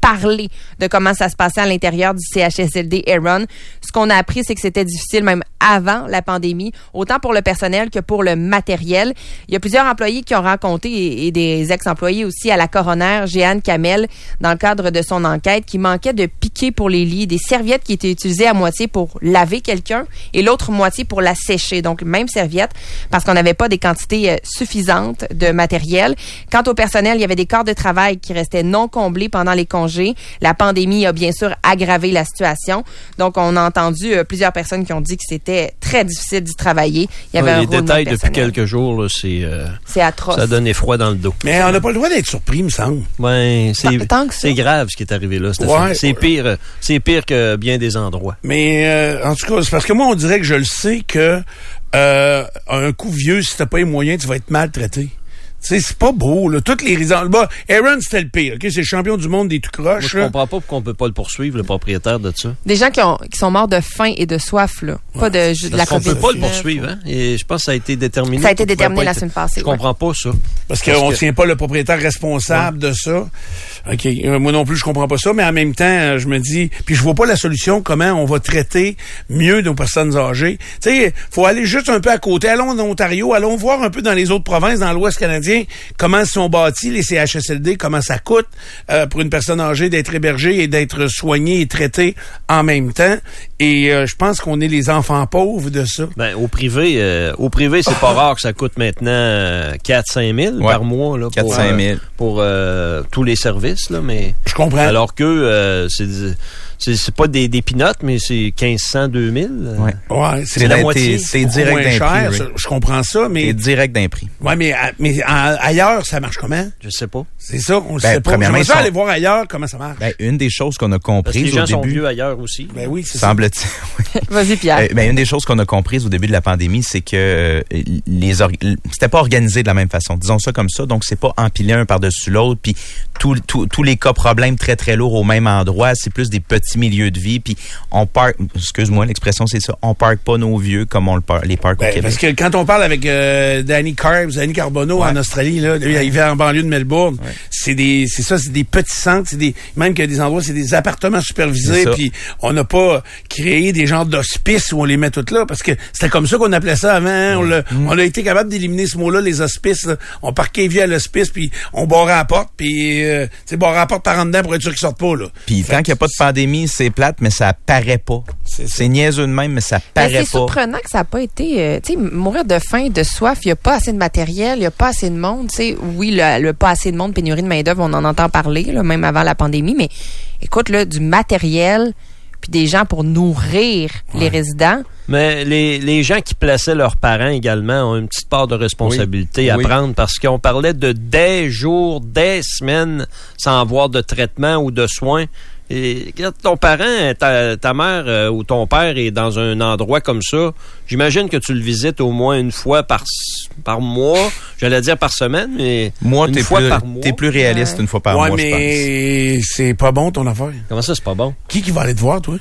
parler de comment ça se passait à l'intérieur du C H S L D Aaron. Ce qu'on a appris, c'est que c'était difficile même avant la pandémie, autant pour le personnel que pour le matériel. Il y a plusieurs employés qui ont raconté, et, et des ex-employés aussi, à la coroner, Jeanne Kamel, dans le cadre de son enquête, qui manquait de piquets pour les lits, des serviettes qui étaient utilisées à moitié pour laver quelqu'un et l'autre moitié pour la sécher. Donc, même serviette, parce qu'on n'avait pas des quantités euh, suffisantes de matériel. Quant au personnel, il y avait des corps de travail qui restaient non comblés pendant les congés. La pandémie a bien sûr aggravé la situation. Donc, on a entendu euh, plusieurs personnes qui ont dit que c'était très difficile d'y travailler. Il y avait ouais, un les détails depuis personnel. quelques jours, là, c'est, euh, c'est atroce. Ça donne froid dans le dos. Mais on n'a pas le droit d'être surpris, il me semble. Ouais, c'est, tant, tant que ça. c'est grave ce qui est arrivé là. Ouais. C'est pire, c'est pire que bien des endroits. Mais euh, en tout cas, c'est parce que moi, on dirait que je le sais que euh, un coup vieux, si t'as pas les moyens, tu vas être maltraité. Tu sais, c'est pas beau, là. Toutes les raisons. Bah, Aaron, c'était le pire, OK? C'est le champion du monde des tout croches. Moi, je là. comprends pas pourquoi on peut pas le poursuivre, le propriétaire de ça. Des gens qui, ont, qui sont morts de faim et de soif, là. Ouais. Pas de, de la on COVID dix-neuf. peut pas le poursuivre, hein? Et je pense que ça a été déterminé. Ça a été que déterminé la être... semaine passée. Je comprends ouais. pas ça. Parce, Parce qu'on ne que... tient pas le propriétaire responsable ouais. de ça. OK. Euh, moi non plus, je comprends pas ça, mais en même temps, euh, je me dis, puis je vois pas la solution, comment on va traiter mieux nos personnes âgées. Tu sais, faut aller juste un peu à côté. Allons en Ontario, allons voir un peu dans les autres provinces, dans l'Ouest canadien, comment sont bâtis les C H S L D, comment ça coûte euh, pour une personne âgée d'être hébergée et d'être soignée et traitée en même temps. Et euh, je pense qu'on est les enfants pauvres de ça. Ben, au privé, euh, au privé, c'est pas rare que ça coûte maintenant euh, quatre à cinq mille ouais. par mois là, quatre à cinq mille pour, euh, pour euh, tous les services. Là, mais je comprends. Alors que euh, c'est, c'est, c'est pas des, des pinottes, mais c'est quinze cents, deux mille. Ouais, ouais c'est, c'est la moitié. C'est direct d'un cher, prix. Ça, je comprends ça, mais... C'est direct d'un prix. Ouais, mais, mais à, ailleurs, ça marche comment? Je sais pas. C'est ça, on le ben, sait pas. J'aimerais ça sont... aller voir ailleurs comment ça marche. Ben, une des choses qu'on a comprises au début... Parce que les gens sont vieux ailleurs aussi. Ben oui, c'est semble-t-il. Oui. Vas-y, Pierre. Euh, ben, une des choses qu'on a comprises au début de la pandémie, c'est que euh, les or... c'était pas organisé de la même façon. Disons ça comme ça. Donc, c'est pas empilé un par-dessus l'autre. Puis, tous tout, tout les cas problèmes très, très lourds au même endroit. C'est plus des petits milieux de vie. Puis, on parque... Excuse-moi, l'expression, c'est ça. On parque pas nos vieux comme on le par... les parque ben, au Québec. Parce que quand on parle avec euh, Danny Carbs, Danny Carbonneau ouais. en Australie, là, lui, il vit en banlieue de Melbourne. Ouais. C'est des, c'est ça, c'est des petits centres, c'est des, même qu'il y a des endroits, c'est des appartements supervisés, puis on n'a pas créé des genres d'hospices où on les met toutes là, parce que c'était comme ça qu'on appelait ça avant. Hein? On, l'a, mmh. on a été capable d'éliminer ce mot-là, les hospices. Là. On parquait vieux à l'hospice, puis on barrait à la porte, puis euh, tu sais, barrer à la porte par en dedans pour être sûr qu'ils sortent pas. Là. Puis tant qu'il n'y a pas de pandémie, c'est plate, mais ça paraît pas. C'est, c'est niaiseux de même, mais ça paraît mais c'est pas. C'est surprenant que ça n'a pas été, euh, tu sais, mourir de faim, de soif, il n'y a pas assez de matériel, il n'y a pas assez de monde, tu sais. Oui, le, le pas assez de monde, pénurie de main-d'œuvre, on en entend parler, là, même avant la pandémie, mais écoute, là, du matériel, puis des gens pour nourrir ouais. les résidents. Mais les, les gens qui plaçaient leurs parents également ont une petite part de responsabilité oui. à oui. prendre parce qu'on parlait de des jours, des semaines sans avoir de traitement ou de soins. Et quand ton parent, ta, ta mère euh, ou ton père est dans un endroit comme ça, j'imagine que tu le visites au moins une fois par par mois. J'allais dire par semaine, mais moi, une t'es fois plus, par mois. T'es plus réaliste ouais. une fois par ouais, mois, je pense. mais c'est pas bon ton affaire. Comment ça, c'est pas bon? Qui qui va aller te voir, toi?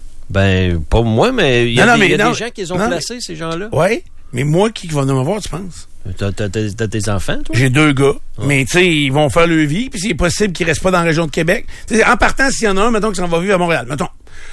Ben, pas moi, mais il y a, non, des, non, mais, y a non, des gens qui les ont non, placés, ces gens-là. Oui, mais moi, qui va venir me voir, tu penses? T'as, t'as, t'as tes enfants, toi? J'ai deux gars. Ah. Mais, tu sais, ils vont faire leur vie, puis c'est possible qu'ils restent pas dans la région de Québec. T'sais, en partant, s'il y en a un, mettons, qui s'en va vivre à Montréal, mettons.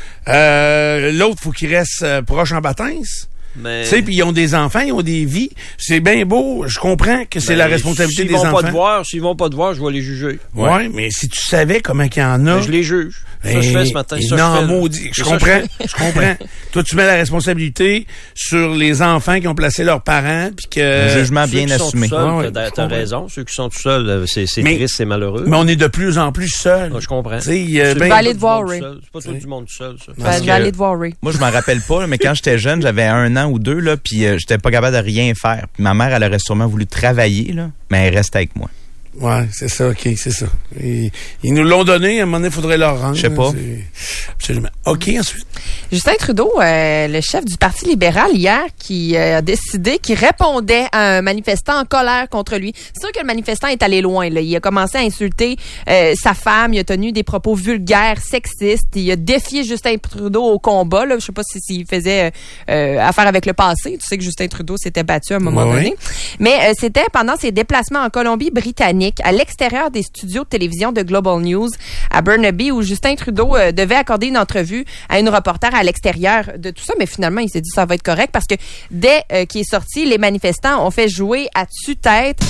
Euh, l'autre, faut qu'il reste euh, proche en Baptiste. Mais... Tu sais, puis ils ont des enfants, ils ont des vies. C'est bien beau. Je comprends que c'est ben, la responsabilité des enfants. S'ils vont pas te voir, s'ils vont pas te voir, je vais les juger. Ouais, ouais mais si tu savais comment qu'il y en a... Ben, je les juge. Ça, ben, je fais ce matin. Ça, non, je fais, maudit. Je comprends. Je comprends. Toi, tu mets la responsabilité sur les enfants qui ont placé leurs parents, puis que... Un jugement bien assumé. Seuls, ah, ouais, t'as, t'as raison. Ceux qui sont tout seuls, c'est, c'est mais, triste, c'est malheureux. Mais on est de plus en plus seuls. Ah, je comprends. Tu sais, ben, aller te voir, Ray. C'est pas tout du monde tout seul, ça. Je vais aller te voir, Ray. Moi, je m'en rappelle pas, mais quand j'étais jeune, j'avais un an ou deux, là, puis euh, j'étais pas capable de rien faire. Puis ma mère, elle aurait sûrement voulu travailler, là, mais elle reste avec moi. Ouais, c'est ça, OK, c'est ça. Et, ils nous l'ont donné, à un moment donné, il faudrait leur rendre. Je sais pas. C'est... Absolument. OK, ensuite. Justin Trudeau, euh, le chef du Parti libéral, hier, qui euh, a décidé qu'il répondait à un manifestant en colère contre lui. C'est sûr que le manifestant est allé loin, là. Il a commencé à insulter euh, sa femme, il a tenu des propos vulgaires, sexistes, il a défié Justin Trudeau au combat, là. Je sais pas si, s'il faisait euh, affaire avec le passé. Tu sais que Justin Trudeau s'était battu à un moment ouais, donné. Oui. Mais euh, c'était pendant ses déplacements en Colombie-Britannique, à l'extérieur des studios de télévision de Global News, à Burnaby où Justin Trudeau euh, devait accorder une entrevue à une reporter à l'extérieur de tout ça, mais finalement, il s'est dit ça va être correct parce que dès euh, qu'il est sorti, les manifestants ont fait jouer à tue-tête.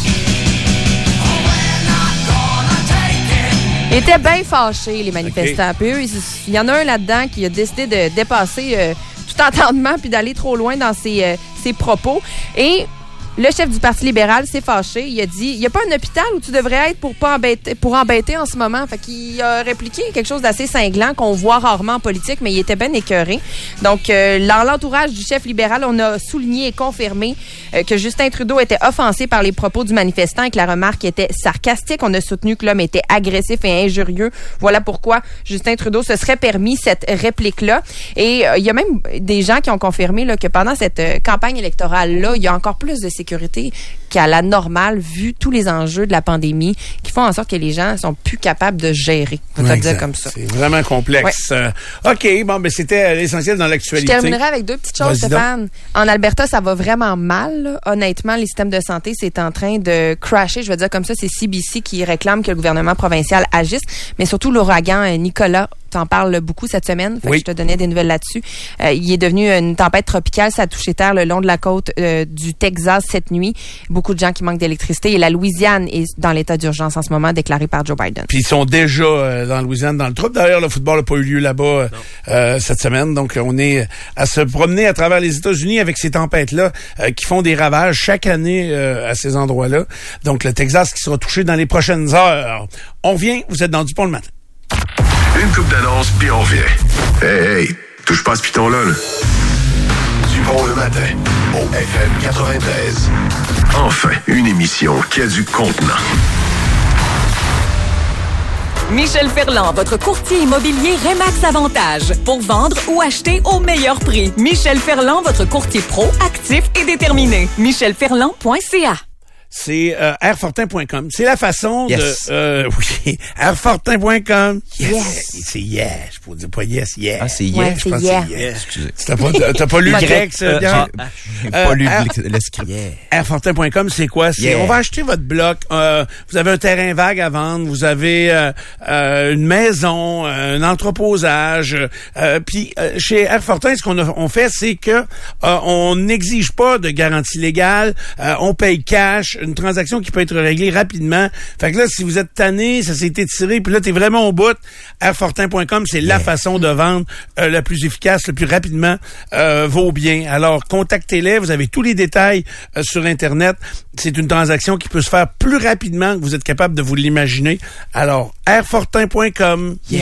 Ils étaient bien fâchés, les manifestants. Okay. Puis eux, il y en a un là-dedans qui a décidé de dépasser euh, tout entendement puis d'aller trop loin dans ses, euh, ses propos. Et le chef du Parti libéral s'est fâché. Il a dit, il n'y a pas un hôpital où tu devrais être pour pas embêter, pour embêter en ce moment. Fait qu'il a répliqué quelque chose d'assez cinglant qu'on voit rarement en politique, mais il était bien écœuré. Donc, euh, dans l'entourage du chef libéral, on a souligné et confirmé euh, que Justin Trudeau était offensé par les propos du manifestant et que la remarque était sarcastique. On a soutenu que l'homme était agressif et injurieux. Voilà pourquoi Justin Trudeau se serait permis cette réplique-là. Et il euh, y a même des gens qui ont confirmé là, que pendant cette euh, campagne électorale-là, il y a encore plus de sécurité qu'à la normale, vu tous les enjeux de la pandémie, qui font en sorte que les gens sont plus capables de gérer. On va te dire comme ça. C'est vraiment complexe. Ouais. Euh, OK, bon, ben c'était l'essentiel dans l'actualité. Je terminerai avec deux petites choses, Stéphane. En Alberta, ça va vraiment mal. Là. Honnêtement, les systèmes de santé, c'est en train de crasher. Je vais dire comme ça, c'est C B C qui réclame que le gouvernement provincial agisse, mais surtout l'ouragan Nicolas. T'en parles beaucoup cette semaine. Fait oui. que je te donnais des nouvelles là-dessus. Euh, il est devenu une tempête tropicale. Ça a touché terre le long de la côte euh, du Texas cette nuit. Beaucoup de gens qui manquent d'électricité. Et la Louisiane est dans l'état d'urgence en ce moment, déclaré par Joe Biden. Puis ils sont déjà euh, dans la Louisiane, dans le trouble. D'ailleurs, le football n'a pas eu lieu là-bas euh, cette semaine. Donc, on est à se promener à travers les États-Unis avec ces tempêtes-là euh, qui font des ravages chaque année euh, à ces endroits-là. Donc, le Texas qui sera touché dans les prochaines heures. On revient. Vous êtes dans Du Pont le matin. Une coupe d'annonce, puis on revient. Hey, hey, touche pas à ce piton-là, là. Du Pont le matin, au F M quatre-vingt-treize. Enfin, une émission qui a du contenant. Michel Ferland, votre courtier immobilier Remax Avantage. Pour vendre ou acheter au meilleur prix. Michel Ferland, votre courtier pro, actif et déterminé. michel ferland point c a. C'est euh, airfortin point com. C'est la façon yes. de... Euh, oui, airfortin point com. Yes. yes. C'est yes. Je pourrais dire pas yes, yes. Ah, c'est yes. Ouais, je c'est pense yeah. que c'est yes. Excusez. T'as pas, t'as pas lu le grec, ça? Euh, J'ai euh, pas lu Air, le script. Yeah. airfortin point com, c'est quoi? C'est, yeah. on va acheter votre bloc. Euh, vous avez un terrain vague à vendre. Vous avez euh, euh, une maison, un entreposage. Euh, Puis, euh, chez Airfortin, ce qu'on a, on fait, c'est que euh, on n'exige pas de garantie légale. Euh, on paye cash. Une transaction qui peut être réglée rapidement. Fait que là, si vous êtes tanné, ça s'est étiré, puis là, t'es vraiment au bout, airfortin point com, c'est yeah. la façon de vendre euh, la plus efficace, le plus rapidement euh, vos biens. Alors, contactez-les. Vous avez tous les détails euh, sur Internet. C'est une transaction qui peut se faire plus rapidement que vous êtes capable de vous l'imaginer. Alors, airfortin point com. Yeah!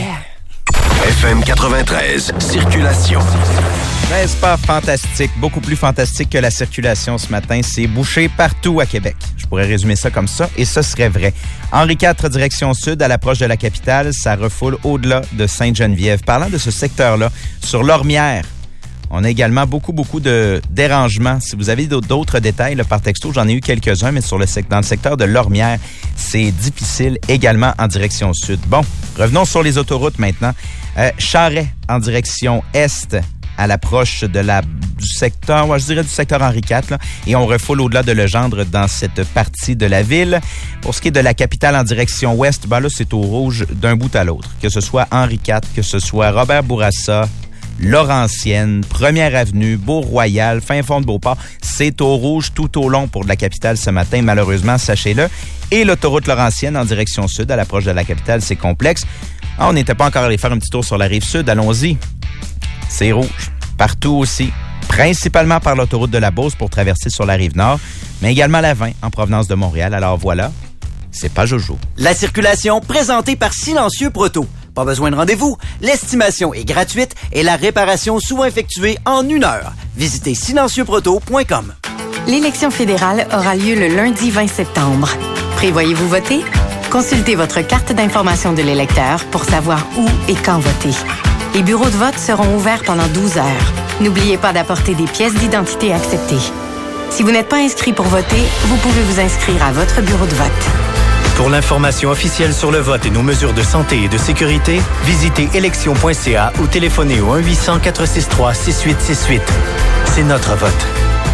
F M quatre-vingt-treize, circulation. N'est-ce pas fantastique? Beaucoup plus fantastique que la circulation ce matin. C'est bouché partout à Québec. Je pourrais résumer ça comme ça, et ce serait vrai. Henri quatre, direction sud, à l'approche de la capitale, ça refoule au-delà de Sainte-Geneviève. Parlant de ce secteur-là, sur Lormière, on a également beaucoup, beaucoup de dérangements. Si vous avez d'autres détails là, par texto, j'en ai eu quelques-uns, mais sur le sec- dans le secteur de Lormière, c'est difficile également en direction sud. Bon, revenons sur les autoroutes maintenant. Euh, Charret, en direction est, à l'approche de la du secteur, ouais, je dirais du secteur Henri quatre, là, et on refoule au-delà de Legendre dans cette partie de la ville. Pour ce qui est de la capitale en direction ouest, ben là, c'est au rouge d'un bout à l'autre. Que ce soit Henri quatre, que ce soit Robert Bourassa, Laurentienne, Première Avenue, Beau-Royal, fin fond de Beauport, c'est au rouge tout au long pour de la capitale ce matin, malheureusement, sachez-le. Et l'autoroute Laurentienne en direction sud, à l'approche de la capitale, c'est complexe. Ah, on n'était pas encore allé faire un petit tour sur la rive sud, allons-y. C'est rouge. Partout aussi. Principalement par l'autoroute de la Beauce pour traverser sur la rive nord, mais également la vingt en provenance de Montréal. Alors voilà, c'est pas Jojo. La circulation présentée par Silencieux Proto. Pas besoin de rendez-vous. L'estimation est gratuite et la réparation souvent effectuée en une heure. Visitez silencieux proto point com. L'élection fédérale aura lieu le lundi vingt septembre. Prévoyez-vous voter? Consultez votre carte d'information de l'électeur pour savoir où et quand voter. Les bureaux de vote seront ouverts pendant douze heures. N'oubliez pas d'apporter des pièces d'identité acceptées. Si vous n'êtes pas inscrit pour voter, vous pouvez vous inscrire à votre bureau de vote. Pour l'information officielle sur le vote et nos mesures de santé et de sécurité, visitez élection point c a ou téléphonez au un huit cents, quatre six trois, six huit six huit. C'est notre vote.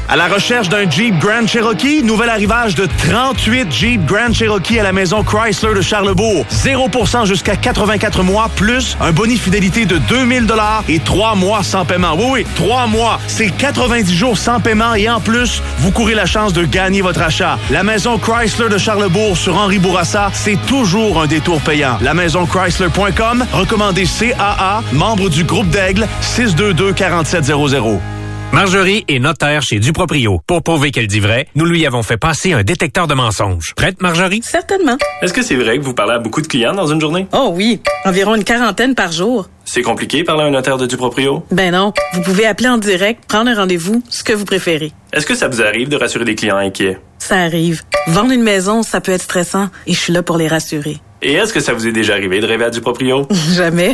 À la recherche d'un Jeep Grand Cherokee? Nouvel arrivage de trente-huit Jeep Grand Cherokee à la maison Chrysler de Charlebourg. zéro pour cent jusqu'à quatre-vingt-quatre mois, plus un boni fidélité de deux mille dollars et trois mois sans paiement. Oui, oui, trois mois. C'est quatre-vingt-dix jours sans paiement et en plus, vous courez la chance de gagner votre achat. La maison Chrysler de Charlebourg sur Henri Bourassa, c'est toujours un détour payant. La maison Chrysler point com, recommandé C A A, membre du groupe d'Aigle, six deux deux, quatre sept zéro zéro. Marjorie est notaire chez Duproprio. Pour prouver qu'elle dit vrai, nous lui avons fait passer un détecteur de mensonges. Prête, Marjorie? Certainement. Est-ce que c'est vrai que vous parlez à beaucoup de clients dans une journée? Oh oui, environ une quarantaine par jour. C'est compliqué parler à un notaire de Duproprio? Ben non, vous pouvez appeler en direct, prendre un rendez-vous, ce que vous préférez. Est-ce que ça vous arrive de rassurer des clients inquiets? Ça arrive. Vendre une maison, ça peut être stressant et je suis là pour les rassurer. Et est-ce que ça vous est déjà arrivé de rêver à Duproprio? Jamais.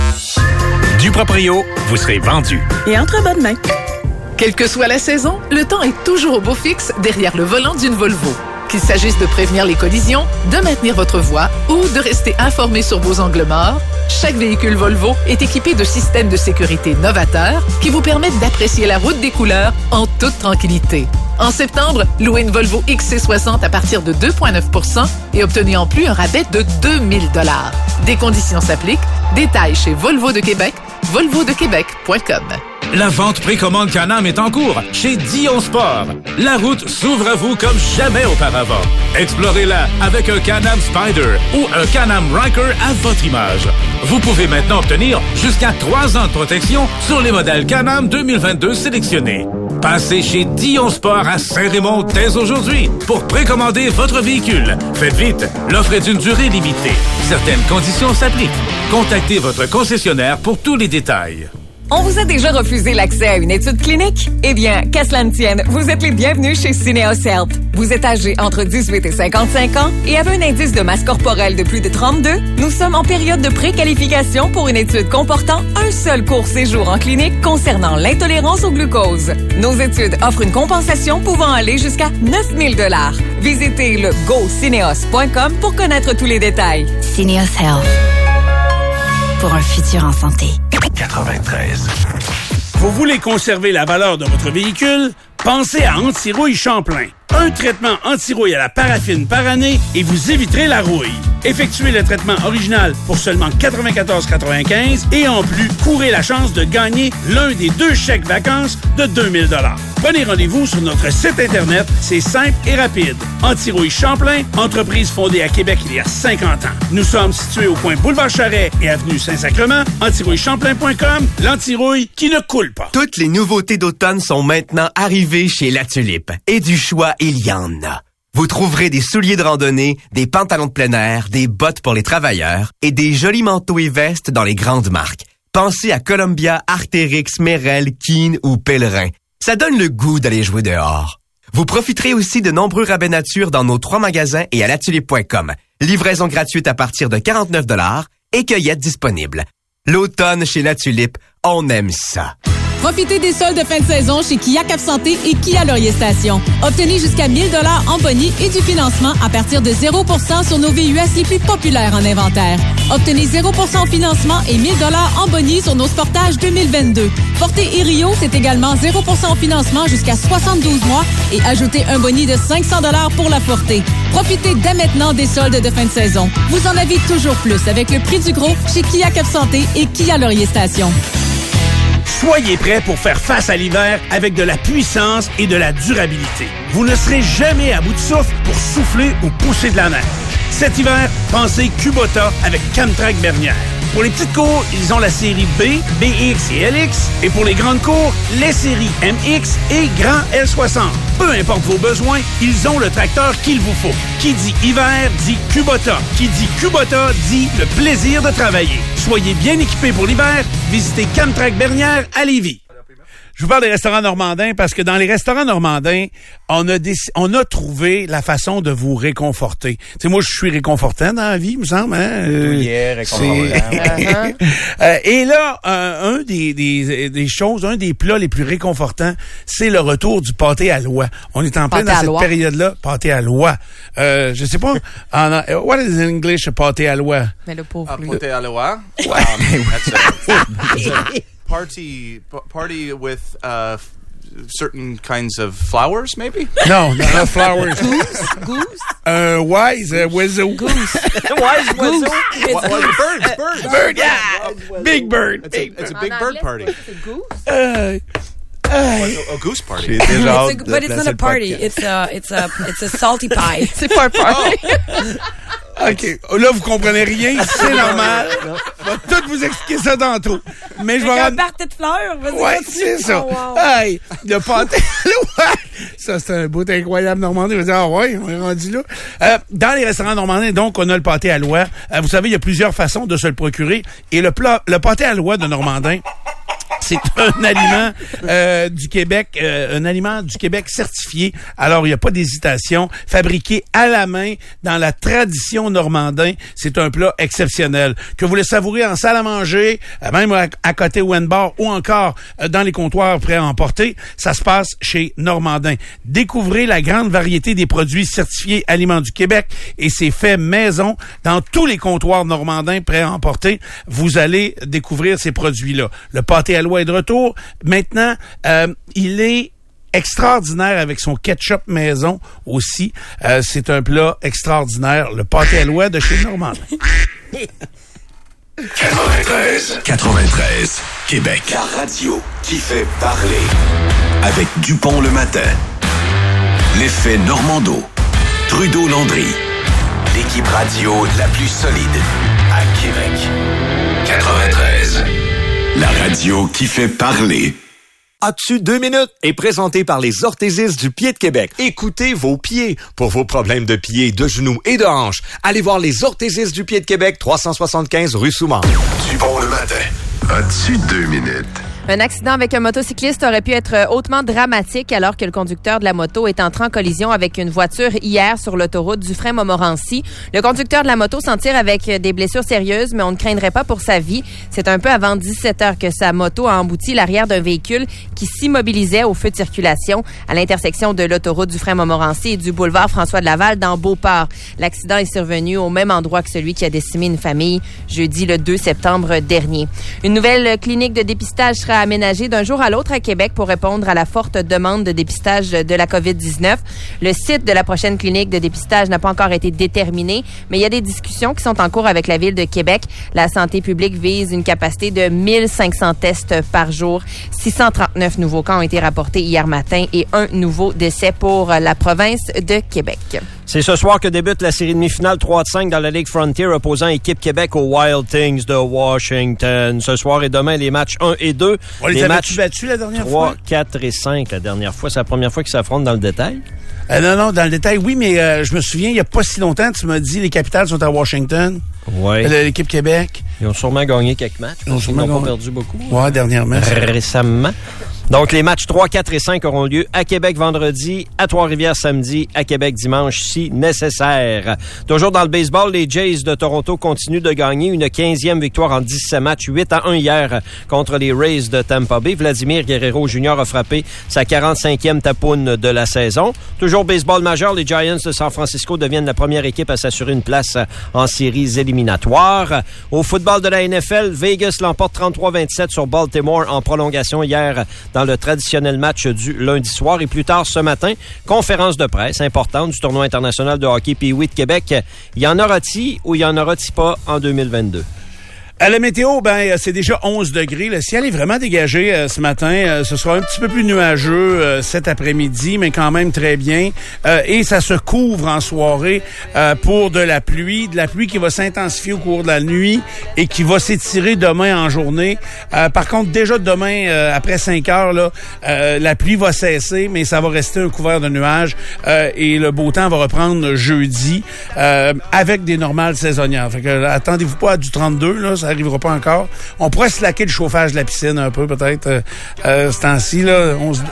Duproprio, vous serez vendu. Et entre bonnes mains. Quelle que soit la saison, le temps est toujours au beau fixe derrière le volant d'une Volvo. Qu'il s'agisse de prévenir les collisions, de maintenir votre voie ou de rester informé sur vos angles morts, chaque véhicule Volvo est équipé de systèmes de sécurité novateurs qui vous permettent d'apprécier la route des couleurs en toute tranquillité. En septembre, louez une Volvo X C soixante à partir de deux virgule neuf pour cent et obtenez en plus un rabais de deux mille dollars. Des conditions s'appliquent. Détails chez Volvo de Québec, volvo de québec point com. La vente précommande Can-Am est en cours chez Dion Sport. La route s'ouvre à vous comme jamais auparavant. Explorez-la avec un Can-Am Spyder ou un Can-Am Ryker à votre image. Vous pouvez maintenant obtenir jusqu'à trois ans de protection sur les modèles Can-Am deux mille vingt-deux sélectionnés. Passez chez Dion Sport à Saint-Raymond dès aujourd'hui pour précommander votre véhicule. Faites vite, l'offre est d'une durée limitée. Certaines conditions s'appliquent. Contactez votre concessionnaire pour tous les détails. On vous a déjà refusé l'accès à une étude clinique? Eh bien, qu'à cela ne tienne, vous êtes les bienvenus chez Cineos Health. Vous êtes âgé entre dix-huit et cinquante-cinq ans et avez un indice de masse corporelle de plus de trente-deux? Nous sommes en période de préqualification pour une étude comportant un seul court séjour en clinique concernant l'intolérance au glucose. Nos études offrent une compensation pouvant aller jusqu'à neuf mille dollars. Visitez le go cineos point com pour connaître tous les détails. Cineos Health. Pour un futur en santé. quatre-vingt-treize. Vous voulez conserver la valeur de votre véhicule? Pensez à Anti-Rouille Champlain. Un traitement anti-rouille à la paraffine par année et vous éviterez la rouille. Effectuez le traitement original pour seulement quatre-vingt-quatorze quatre-vingt-quinze et en plus, courez la chance de gagner l'un des deux chèques vacances de deux mille dollars. Prenez rendez-vous sur notre site Internet. C'est simple et rapide. Anti-Rouille Champlain, entreprise fondée à Québec il y a cinquante ans. Nous sommes situés au coin Boulevard Charret et avenue Saint-Sacrement. anti rouille champlain point com, l'anti-rouille qui ne coule pas. Toutes les nouveautés d'automne sont maintenant arrivées chez La Tulipe. Et du choix, il y en a. Vous trouverez des souliers de randonnée, des pantalons de plein air, des bottes pour les travailleurs et des jolis manteaux et vestes dans les grandes marques. Pensez à Columbia, Arc'teryx, Merrell, Keen ou Pèlerin. Ça donne le goût d'aller jouer dehors. Vous profiterez aussi de nombreux rabais nature dans nos trois magasins et à latulipe point com. Livraison gratuite à partir de quarante-neuf dollars et cueillette disponible. L'automne chez La Tulipe, on aime ça. Profitez des soldes de fin de saison chez Kia Cap Santé et Kia Laurier Station. Obtenez jusqu'à mille dollars en boni et du financement à partir de zéro pour cent sur nos V U S les plus populaires en inventaire. Obtenez zéro pour cent en financement et mille dollars en boni sur nos Sportage deux mille vingt-deux. Portée et Rio, c'est également zéro pour cent en financement jusqu'à soixante-douze mois et ajoutez un boni de cinq cents dollars pour la Fortée. Profitez dès maintenant des soldes de fin de saison. Vous en avez toujours plus avec le prix du gros chez Kia Cap Santé et Kia Laurier Station. Soyez prêts pour faire face à l'hiver avec de la puissance et de la durabilité. Vous ne serez jamais à bout de souffle pour souffler ou pousser de la neige. Cet hiver, pensez Kubota avec Camtrack Bernière. Pour les petites cours, ils ont la série B, B X et L X. Et pour les grandes cours, les séries M X et Grand L soixante. Peu importe vos besoins, ils ont le tracteur qu'il vous faut. Qui dit hiver, dit Kubota. Qui dit Kubota, dit le plaisir de travailler. Soyez bien équipés pour l'hiver. Visitez Camtrack Bernière à Lévis. Je vous parle des restaurants normandins parce que dans les restaurants normandins, on a des, on a trouvé la façon de vous réconforter. Tu sais, moi, je suis réconfortant dans la vie, il me semble. Hein? Euh, yeah, réconfortant. euh, et là, euh, un des, des, des choses, un des plats les plus réconfortants, c'est le retour du pâté à l'oie. On est en plein dans cette période-là, pâté à l'oie. Euh, je sais pas, en, what is in English a pâté à l'oie? Mais le pauvre. Uh, pâté à l'oie. Ouais. Um, that's a, that's a party, party with uh, certain kinds of flowers, maybe? No, not flowers. Goose? Goose? Uh, wise uh, oiseau. Goose. Wise oiseau. Well, well, birds, birds. Bird, yeah. Big bird. It's a, it's a big bird party. Uh, uh, a, a goose party. It's a, but it's not a party. It's a, it's a, it's a salty pie. C'est pas un party. OK. Là, vous comprenez rien. C'est normal. Je vais tout vous expliquer ça tantôt. Mais je vais un rendre... party de fleurs. Vas-y, ouais, continue. c'est ça. Oh, wow. Hey, le pâté à l'oie. Ça, c'est un bout incroyable normandais. Je vais dire, ah ouais, on est rendu là. Euh, dans les restaurants normandais, donc, on a le pâté à l'oie. Euh, vous savez, il y a plusieurs façons de se le procurer. Et le plat, le pâté à l'oie de Normandin, c'est un aliment euh, du Québec, euh, un aliment du Québec certifié. Alors, il n'y a pas d'hésitation. Fabriqué à la main dans la tradition normandin, c'est un plat exceptionnel. Que vous le savourez en salle à manger, euh, même à, à côté au bar ou encore euh, dans les comptoirs prêts à emporter, ça se passe chez Normandin. Découvrez la grande variété des produits certifiés Aliments du Québec et c'est fait maison dans tous les comptoirs normandins prêts à emporter. Vous allez découvrir ces produits-là. Le pâté à l'oie est de retour. Maintenant, euh, il est extraordinaire avec son ketchup maison aussi. Euh, c'est un plat extraordinaire. Le pâté à l'oie de chez Normandin. quatre-vingt-treize. quatre-vingt-treize. Québec. La radio qui fait parler. Avec Dupont le matin. L'effet Normando. Trudeau-Landry. L'équipe radio la plus solide à Québec. quatre-vingt-treize. La radio qui fait parler. As-tu deux minutes? Est présenté par les orthésistes du pied de Québec. Écoutez vos pieds. Pour vos problèmes de pieds, de genoux et de hanches, allez voir les orthésistes du pied de Québec, trois cent soixante-quinze rue Soumar. Dupont le matin. As-tu deux minutes? Un accident avec un motocycliste aurait pu être hautement dramatique alors que le conducteur de la moto est entré en collision avec une voiture hier sur l'autoroute Dufresne-Montmorency. Le conducteur de la moto s'en tire avec des blessures sérieuses, mais on ne craindrait pas pour sa vie. C'est un peu avant dix-sept heures que sa moto a embouti l'arrière d'un véhicule qui s'immobilisait au feu de circulation à l'intersection de l'autoroute Dufresne-Montmorency et du boulevard François-de-Laval dans Beauport. L'accident est survenu au même endroit que celui qui a décimé une famille jeudi le deux septembre dernier. Une nouvelle clinique de dépistage sera aménagée d'un jour à l'autre à Québec pour répondre à la forte demande de dépistage de la covid dix-neuf. Le site de la prochaine clinique de dépistage n'a pas encore été déterminé, mais il y a des discussions qui sont en cours avec la Ville de Québec. La santé publique vise une capacité de mille cinq cents tests par jour. six cent trente-neuf nouveaux cas ont été rapportés hier matin et un nouveau décès pour la province de Québec. C'est ce soir que débute la série demi-finale trois de cinq dans la Ligue Frontier opposant Équipe Québec aux Wild Things de Washington. Ce soir et demain, les matchs un et deux. On les, les matchs battus la dernière trois, fois? quatre et cinq la dernière fois. C'est la première fois qu'ils s'affrontent dans le détail? Euh, non, non, dans le détail, oui, mais euh, je me souviens, il n'y a pas si longtemps, tu m'as dit les capitales sont à Washington. Oui. L'équipe Québec. Ils ont sûrement gagné quelques matchs. Ils n'ont pas perdu beaucoup. Oui, dernièrement. Récemment. Donc, les matchs trois, quatre et cinq auront lieu à Québec vendredi, à Trois-Rivières samedi, à Québec dimanche si nécessaire. Toujours dans le baseball, les Jays de Toronto continuent de gagner une quinzième victoire en dix-sept matchs, huit à un hier contre les Rays de Tampa Bay. Vladimir Guerrero junior a frappé sa quarante-cinquième tapoune de la saison. Toujours baseball majeur, les Giants de San Francisco deviennent la première équipe à s'assurer une place en séries éliminatoires. Au football de la N F L, Vegas l'emporte trente-trois à vingt-sept sur Baltimore en prolongation hier dans le traditionnel match du lundi soir. Et plus tard ce matin, conférence de presse importante du tournoi international de hockey P huit de Québec. Il y en aura-t-il ou il y en aura-t-il pas en deux mille vingt-deux? À la météo, ben c'est déjà onze degrés. Le ciel est vraiment dégagé euh, ce matin. Euh, ce sera un petit peu plus nuageux euh, cet après-midi, mais quand même très bien. Euh, et ça se couvre en soirée euh, pour de la pluie. De la pluie qui va s'intensifier au cours de la nuit et qui va s'étirer demain en journée. Euh, par contre, déjà demain, euh, après cinq heures, là, euh, la pluie va cesser, mais ça va rester un couvert de nuages. Euh, et le beau temps va reprendre jeudi euh, avec des normales saisonnières. Fait que euh, attendez-vous pas à du trente-deux, là, ça arrivera pas encore. On pourrait se laquer le chauffage de la piscine un peu, peut-être, euh, euh, ce temps-ci, là. On se...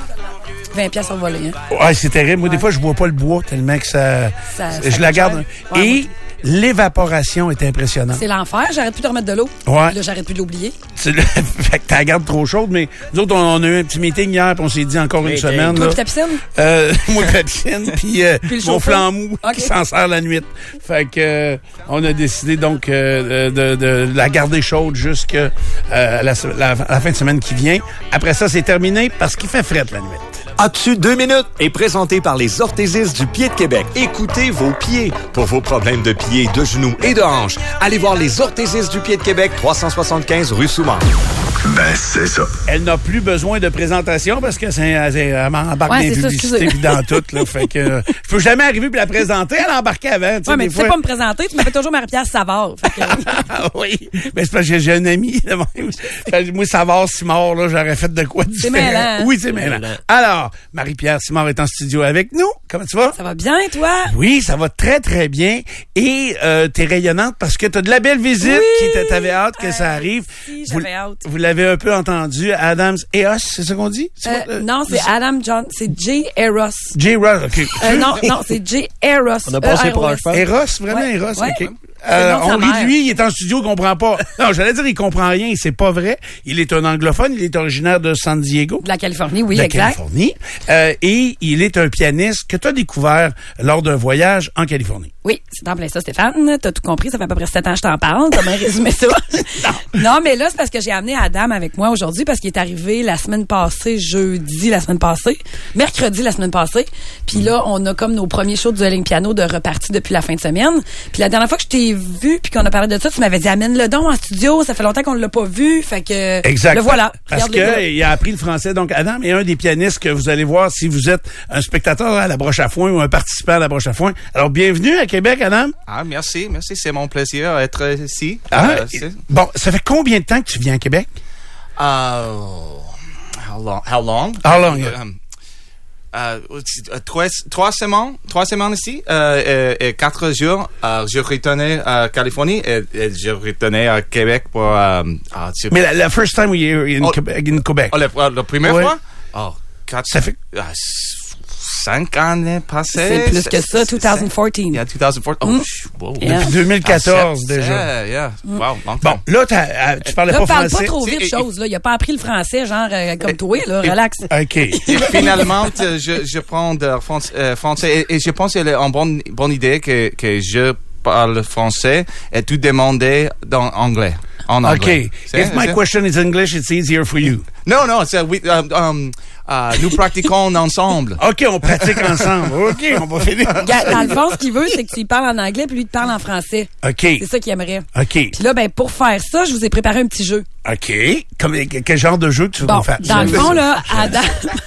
vingt piastres au volet, hein? Ouais, c'est terrible. Moi, ouais. Des fois, je bois pas le bois tellement que ça... ça je ça la garde. Ouais, Et l'évaporation est impressionnante. C'est l'enfer, j'arrête plus de remettre de l'eau. Ouais. Là, j'arrête plus de l'oublier. C'est le... fait que tu la gardes trop chaude, mais nous autres, on, on a eu un petit meeting hier, puis on s'est dit encore Meeting. une semaine. Toi là, puis ta piscine? Euh, moi puis la piscine, puis euh, Puis le mon chauffe-eau? flanc mou Okay. qui s'en sert la nuit. Fait que euh, on a décidé donc euh, de, de la garder chaude jusqu'à euh, la, la, la fin de semaine qui vient. Après ça, c'est terminé parce qu'il fait fret la nuit. As-tu deux minutes? Est présenté par les orthésistes du pied de Québec. Écoutez vos pieds. Pour vos problèmes de pieds, de genoux et de hanches, allez voir les orthésistes du pied de Québec, trois cent soixante-quinze rue Soumar. Ben, c'est ça. Elle n'a plus besoin de présentation parce que c'est, c'est, elle m'embarque Ouais, dans les c'est ça, publicités excusez. puis dans tout. Là, fait que euh, je peux jamais arriver puis la présenter. Elle embarquait avant. Ouais, mais des tu fois. sais pas me présenter, tu m'appelles toujours Marie-Pierre Savard. Fait que... Ah oui, mais c'est parce que j'ai un ami. Moi, Savard Simard, là, j'aurais fait de quoi différent. C'est mêlant, hein? Oui, c'est mêlant. Alors, Marie-Pierre Simard est en studio avec nous. Comment tu vas? Ça va bien, toi? Oui, ça va très, très bien. Et euh, t'es rayonnante parce que t'as de la belle visite Oui! qui t'avais hâte que ça arrive. Si, vous, j'avais hâte. vous l'avez un peu entendu, Adams et Os, c'est ça qu'on dit? C'est Euh, quoi, euh, non, c'est Adam John, c'est Jay Eros. J. Ross, OK. Euh, non, non, c'est Jay Eros. On a passé E R O S. proche, je pense. Eros, vraiment Ouais, Eros, ouais. OK. C'est Euh, le nom de sa on rit mère. de lui, il est en studio, il comprend pas. Non, j'allais dire il comprend rien, c'est pas vrai. Il est un anglophone, il est originaire de San Diego. De la Californie, oui, de la exact. Californie. Euh, et il est un pianiste que tu as découvert lors d'un voyage en Californie. Oui, c'est en plein ça, Stéphane. T'as tout compris, ça fait à peu près sept ans que je t'en parle. T'as bien résumé ça. non. non, mais là, c'est parce que j'ai amené Adam avec moi aujourd'hui parce qu'il est arrivé la semaine passée, jeudi la semaine passée, mercredi la semaine passée. Puis là, on a comme nos premiers shows du Dueling Piano de repartis depuis la fin de semaine. Puis la dernière fois que je t'ai vu puis qu'on a parlé de ça, tu m'avais dit amène-le donc en studio, ça fait longtemps qu'on l'a pas vu. Fait que Exact. le voilà. Parce Regarde-le là. qu'il a appris le français. Donc, Adam est un des pianistes que vous allez voir si vous êtes un spectateur à la broche à foin ou un participant à la broche à foin. Alors, bienvenue à Québec, Adam. Ah, merci, merci. C'est mon plaisir d'être ici. Ah, Euh, c'est- bon, ça fait combien de temps que tu viens à Québec? Uh, how long? How long? How long, yeah. Um, euh, euh, trois, trois semaines, trois semaines ici, euh, et, et quatre jours. Euh, je retournais à Californie et, et je retournais à Québec pour. Euh, ah, tu- Mais la, la first time we were in, Oh. Québec, in Québec. Oh, la, la première Ouais. fois? Oh, quatre. Ça fait- ah, s- cinq années passées. C'est plus que ça, deux mille quatorze. Yeah, deux mille quatorze. Oh, Mm. sh- wow. Yeah. Depuis deux mille quatorze, Ah, sept- déjà. Yeah, yeah. Mm. Wow, long Bon, time. là, t'as, euh, tu parlais Là, pas parle français. pas trop vite, Si, chose, là. Il a pas appris le français, genre, euh, comme toi, là. Relax. OK. Et finalement, euh, je, je prends de français, euh, français et, et je pense que c'est une bonne, bonne idée que, que je parle français et tout demander dans anglais. En anglais. OK. C'est- If my c'est- question is English, it's easier for you. Non, non, c'est, oui, um, um, uh, nous pratiquons ensemble. OK, on pratique ensemble. OK, on va finir. Ga- Dans le fond, ce qu'il veut, c'est que tu lui parles en anglais puis lui te parle en français. OK. C'est ça qu'il aimerait. OK. Puis là, ben, pour faire ça, je vous ai préparé un petit jeu. OK. Comme, quel genre de jeu que tu veux Bon, qu'on fasse? dans le fond, là, Adam,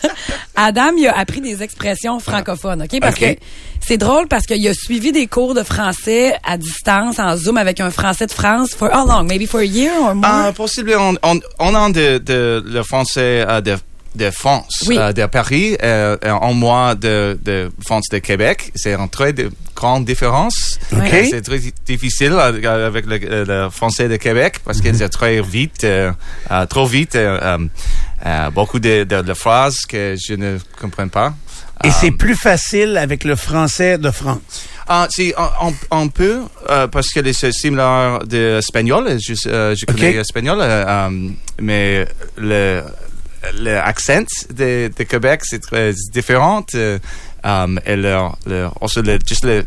Adam, il a appris des expressions francophones, OK? Parce OK. que c'est drôle parce qu'il a suivi des cours de français à distance, en Zoom, avec un Français de France. For how long? Maybe for a year or more? Ah, possiblement, on, on, on a de, de, le français euh, de, de France, Oui. euh, de Paris, euh, euh, en moi de, de France de Québec. C'est une très de, grande différence. OK. Euh, c'est très di- difficile euh, avec le, euh, le français de Québec parce que c'est très vite, euh, euh, trop vite, euh, euh, euh, beaucoup de, de, de phrases que je ne comprends pas. Et Euh, c'est plus facile avec le français de France. Ah, si, on, on, on peut, euh, parce que c'est similaire de l'espagnol. Je, euh, je connais OK. l'espagnol, euh, euh, mais le, le accent de, de Québec, c'est très différent. Euh, um, et le, le, also le, juste le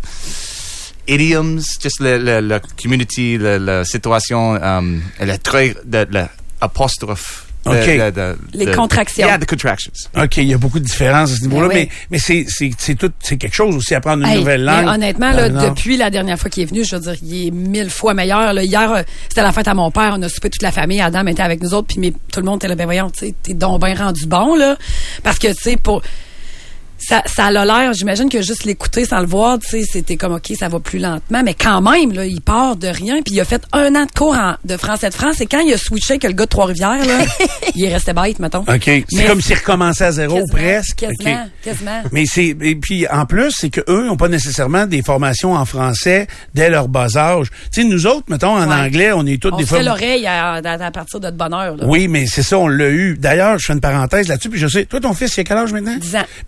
idioms, juste le, le, le community, le, la situation, um, et le très, de, le apostrophe. de- OK. de- de- Les de- contractions. Yeah, the contractions. OK, il y a beaucoup de différences à ce niveau-là, Ben oui. mais, mais c'est, c'est, c'est tout, c'est quelque chose aussi, apprendre une Hey, nouvelle mais langue. honnêtement, là, Euh, non. depuis la dernière fois qu'il est venu, je veux dire, il est mille fois meilleur. Là. Hier, euh, c'était la fête à mon père. On a soupé toute la famille. Adam était avec nous autres. Puis mais, tout le monde était là. Ben voyons, tu sais, t'es donc bien rendu bon, là. Parce que, tu sais, pour... Ça, ça a l'air, j'imagine que juste l'écouter sans le voir, tu sais, c'était comme, OK, ça va plus lentement. Mais quand même, là, il part de rien. Puis il a fait un an de cours en- de français de France. Et quand il a switché avec le gars de Trois-Rivières, là, il est resté bête, mettons. OK. C'est Mais- comme s'il recommençait à zéro, Quasiment, presque. Quasiment, OK. quasiment. Mais c'est, et puis, en plus, c'est que eux n'ont pas nécessairement des formations en français dès leur bas âge. Tu sais, nous autres, mettons, en Ouais. anglais, on est tous On des se fois. fait l'oreille à, à, à partir de bonne heure, là. Oui, mais c'est ça, on l'a eu. D'ailleurs, je fais une parenthèse là-dessus, puis je sais, toi, ton fils, il a quel âge maintenant? dix ans. Puis, il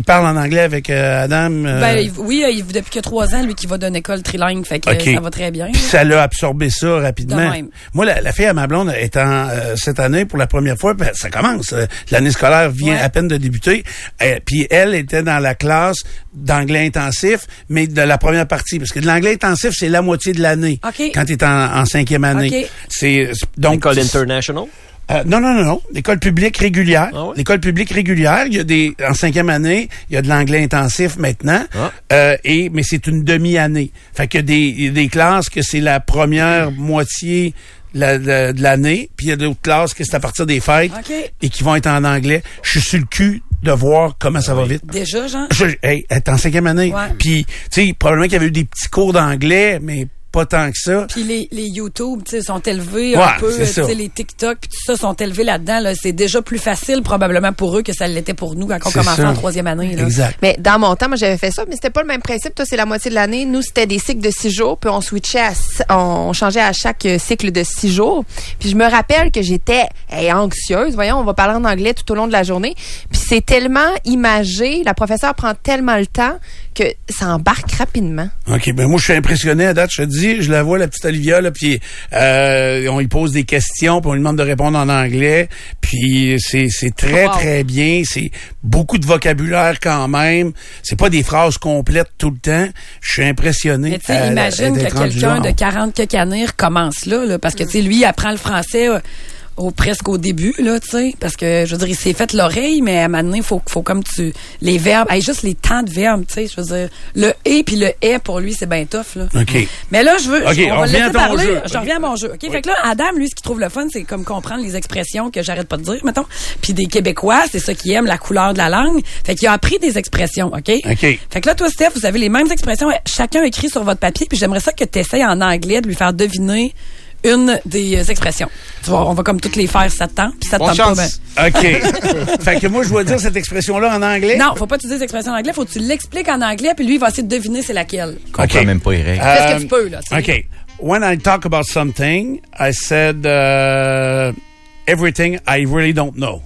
parle en anglais avec euh, Adam? Euh... Ben, il, oui, il, depuis que trois ans, lui, qui va d'une école trilingue, fait que okay. ça va très bien. Puis ça l'a absorbé ça rapidement. De même. Moi, la, la fille à ma blonde étant euh, cette année pour la première fois, ben, ça commence. Euh, l'année scolaire vient ouais. à peine de débuter. Euh, puis elle était dans la classe d'anglais intensif, mais de la première partie. Parce que de l'anglais intensif, c'est la moitié de l'année. Okay. Quand tu es en, en cinquième année. Okay. C'est donc École international? Euh, non, non, non, non. L'école publique régulière. Ah ouais? L'école publique régulière, il y a des, en cinquième année, il y a de l'anglais intensif maintenant. Ah. Euh, et, mais c'est une demi-année. Fait que des, il y a des classes que c'est la première moitié la, de, de l'année, puis il y a d'autres classes que c'est à partir des fêtes okay. et qui vont être en anglais. Je suis sur le cul de voir comment ça va vite. Déjà, Jean? Je, hey, elle est en cinquième année. Ouais. Puis, tu sais, probablement qu'il y avait eu des petits cours d'anglais, mais pas tant que ça. Puis les, les YouTube, tu sais, sont élevés ouais, un peu, tu sais, ça. les TikTok, puis tout ça sont élevés là-dedans. Là. C'est déjà plus facile probablement pour eux que ça l'était pour nous quand on commençait en troisième année. Là. Exact. Mais dans mon temps, moi, j'avais fait ça, mais c'était pas le même principe. Toi, c'est la moitié de l'année. Nous, c'était des cycles de six jours, puis on switchait, à, on changeait à chaque cycle de six jours. Puis je me rappelle que j'étais hey, anxieuse. Voyons, on va parler en anglais tout au long de la journée. Puis c'est tellement imagé, la professeure prend tellement le temps que ça embarque rapidement. OK, ben moi, je suis impressionné à date. Je te dis, je la vois, la petite Olivia, là, puis euh, on lui pose des questions, puis on lui demande de répondre en anglais, puis c'est c'est très, wow. très bien. C'est beaucoup de vocabulaire quand même. C'est pas des phrases complètes tout le temps. Je suis impressionné. Mais tu sais, imagine que quelqu'un de quarante quelques années recommence là, là parce que, tu sais, lui, il apprend le français... Euh, Au, presque au début, là, tu sais, parce que, je veux dire, il s'est fait l'oreille, mais à un moment donné, il faut, faut comme tu... Les verbes, hey, juste les temps de verbes, tu sais, je veux dire, le « et » puis le « est » pour lui, c'est bien tough, là. OK. Mais là, je veux... Okay, je, on, on va le laisser parler. Jeu. Je reviens à mon jeu, OK? Oui. Fait que là, Adam, lui, ce qu'il trouve le fun, c'est comme comprendre les expressions que j'arrête pas de dire, mettons. Puis des Québécois, c'est ça qui aiment, la couleur de la langue. Fait qu'il a appris des expressions, OK? OK. Fait que là, toi, Steph, vous avez les mêmes expressions, chacun écrit sur votre papier, puis j'aimerais ça que tu essayes en anglais de lui faire deviner une des expressions. Tu vois, on va comme toutes les faire, ça te tente, puis ça te tente pas bien. OK. Fait que moi, je dois dire cette expression-là en anglais? Non, faut pas utiliser cette expression en anglais, faut que tu l'expliques en anglais, puis lui, il va essayer de deviner c'est laquelle. Je comprends même pas les règles. Fais ce que tu peux, là. OK. When I talk about something, I said uh, everything I really don't know.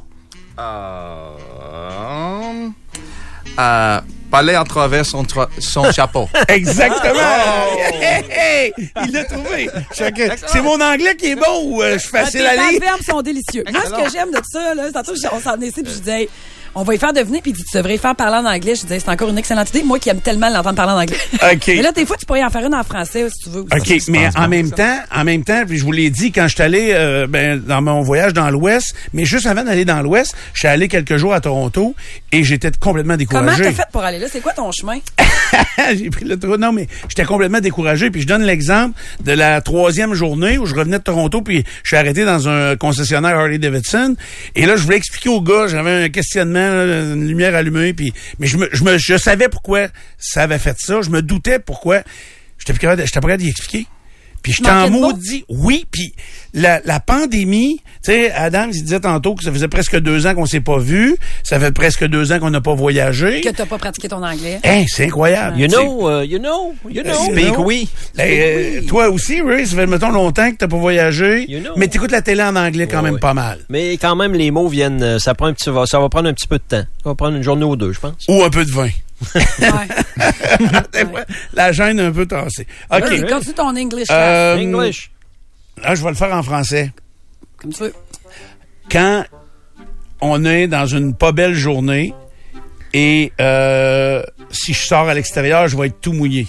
Um, uh, Parler à travers son, tra- son chapeau. Exactement! Oh! Hey, hey, il l'a trouvé! C'est mon anglais qui est bon ou euh, je suis facile à lire? Les verbes sont délicieux. Moi, ce que j'aime de tout ça, là, tantôt, on s'en est ici, puis je disais, hey, on va y faire deviner, puis il dit, tu devrais y faire parler en anglais. Je disais, c'est encore une excellente idée. Moi qui aime tellement l'entendre parler en anglais. OK. Mais là, des fois, tu pourrais en faire une en français, si tu veux. OK, mais en même temps, en même temps, puis je vous l'ai dit, quand je suis allé euh, ben, dans mon voyage dans l'Ouest, mais juste avant d'aller dans l'Ouest, je suis allé quelques jours à Toronto et j'étais complètement découragé. Comment t'as fait pour aller là? C'est quoi ton chemin? J'ai pris le trou. Non, mais j'étais complètement découragé. Puis je donne l'exemple de la troisième journée où je revenais de Toronto, puis je suis arrêté dans un concessionnaire Harley-Davidson. Et là, je voulais expliquer au gars, j'avais un questionnement, une lumière allumée, puis mais je me, je me, je savais pourquoi ça avait fait ça. Je me doutais pourquoi. J'étais plus capable, j'étais pas capable d'y expliquer. Puis je t'en maudis. Oui, puis la, la pandémie, tu sais, Adam, il disait tantôt que ça faisait presque deux ans qu'on s'est pas vu, ça fait presque deux ans qu'on n'a pas voyagé. Que t'as pas pratiqué ton anglais. Hein, c'est incroyable. You know, uh, you know, you know. Speak oui. Euh, toi aussi, Ray, ça fait, mettons, longtemps que t'as pas voyagé, you know. Mais t'écoutes la télé en anglais quand ouais, même pas mal. Mais quand même, les mots viennent, ça prend un petit, ça va prendre un petit peu de temps. Ça va prendre une journée ou deux, je pense. Ou un peu de vin. Ouais. La gêne un peu tassée. OK. Oui, continue ton English. Euh, English. Là, je vais le faire en français. Comme tu veux. Quand on est dans une pas belle journée et euh, si je sors à l'extérieur, je vais être tout mouillé.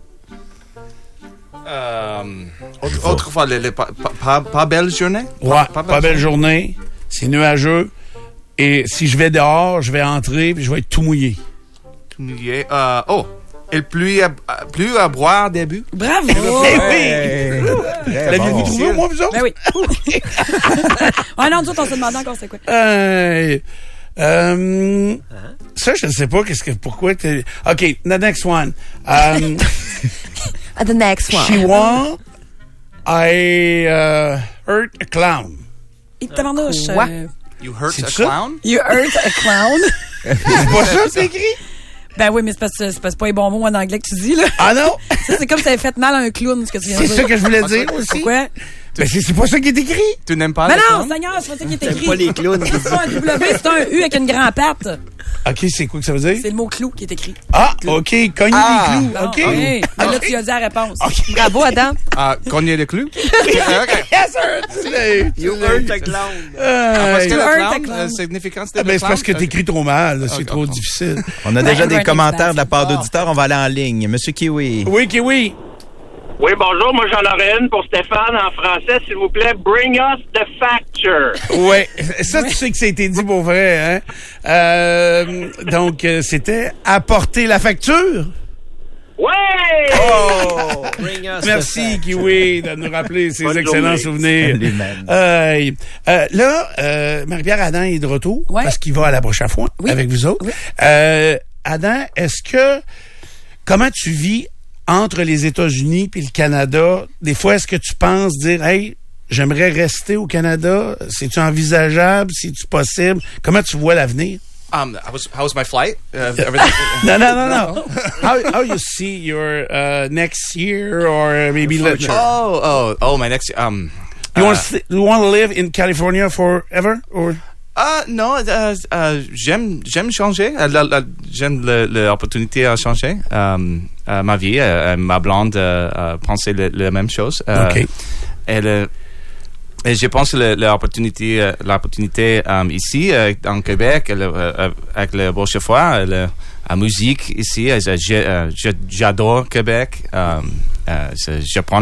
Euh, autre, autrefois, les, les, pas, pas, pas belle journée? Ouais, pas, pas, pas belle journée. C'est nuageux. Et si je vais dehors, je vais entrer puis je vais être tout mouillé. Tout mouillé. Euh, oh, il pluie à, plus à boire début. Bravo! Eh oui! L'aviez-vous trouvé, moi, vous autres? Ben oui. Ah non, nous autres, on se demandait encore c'est quoi. Euh, euh, ça, je ne sais pas qu'est-ce que, pourquoi t'es... OK, the next one. Um, the next one. She won, I uh, hurt a clown. Il te demande Quoi? You hurt a clown? You hurt a clown? C'est pas ça, c'est écrit? Ben oui, mais c'est parce que c'est pas les bons mots en anglais que tu dis, là. Ah non? Ça, c'est comme si ça avait fait mal à un clown, ce que tu viens de C'est dire. ça que je voulais dire aussi. Pourquoi? Ben, c'est, c'est pas ça qui est écrit. Tu n'aimes pas Mais les non, clowns? Seigneur, c'est pas ça qui est écrit. pas les clowns. C'est pas un W, c'est un U avec une grande patte. OK, c'est quoi que ça veut dire? C'est le mot clou qui est écrit. Ah, OK, cogner Ah. les clous. Bon, OK. ok. Mais là, OK. tu as dit la réponse. Bravo, Adam. Ah, cogner les clous? Yes, sir! Too late. You earned a clown. Ah, parce que Tu le earned clown, a clown. la significance de Ah, ben, le c'est parce que clown, t'écris trop mal. là, C'est Ah, trop d'accord. difficile. On a déjà Ben, des commentaires de la part ben, d'auditeurs. On va aller en ligne. Monsieur Kiwi. Oui, Kiwi. Oui, bonjour, moi j'en aurais une pour Stéphane en français, s'il vous plaît. Bring us the facture. Oui, ça, tu sais que ça a été dit pour vrai, hein? Euh, donc, euh, c'était apporter la facture. Ouais! Oh! Bring us Merci, the Kiwi, de nous rappeler ces Bonne excellents journée. souvenirs. Salut, man. Euh, euh, là, euh, Marie-Pierre Adam est de retour Ouais. parce qu'il va à la broche à foin Oui. avec vous autres. Oui. Euh, Adam, est-ce que... Comment tu vis entre les États-Unis puis le Canada? Des fois, est-ce que tu penses dire, hey, j'aimerais rester au Canada? C'est-tu envisageable? C'est-tu possible? Comment tu vois l'avenir? Um, how was, how was my flight? Uh, everything? No, no, no, no. How how you see your uh, next year or maybe let, Oh, oh, oh, my next, um... you uh, want to you want to live in California forever or? Ah non, euh, euh, j'aime j'aime changer. Euh, la- la- j'aime le- l'opportunité à changer. Euh, euh, ma vie, euh, ma blonde euh, euh, pensait le- la même chose. Euh, OK. Elle, euh, et je pense que l'opportunité, euh, l'opportunité euh, ici, euh, en Québec, euh, euh, avec le Rochefort, le- la musique ici, euh, je- euh, je- j'adore Québec. Euh, euh, je, je prends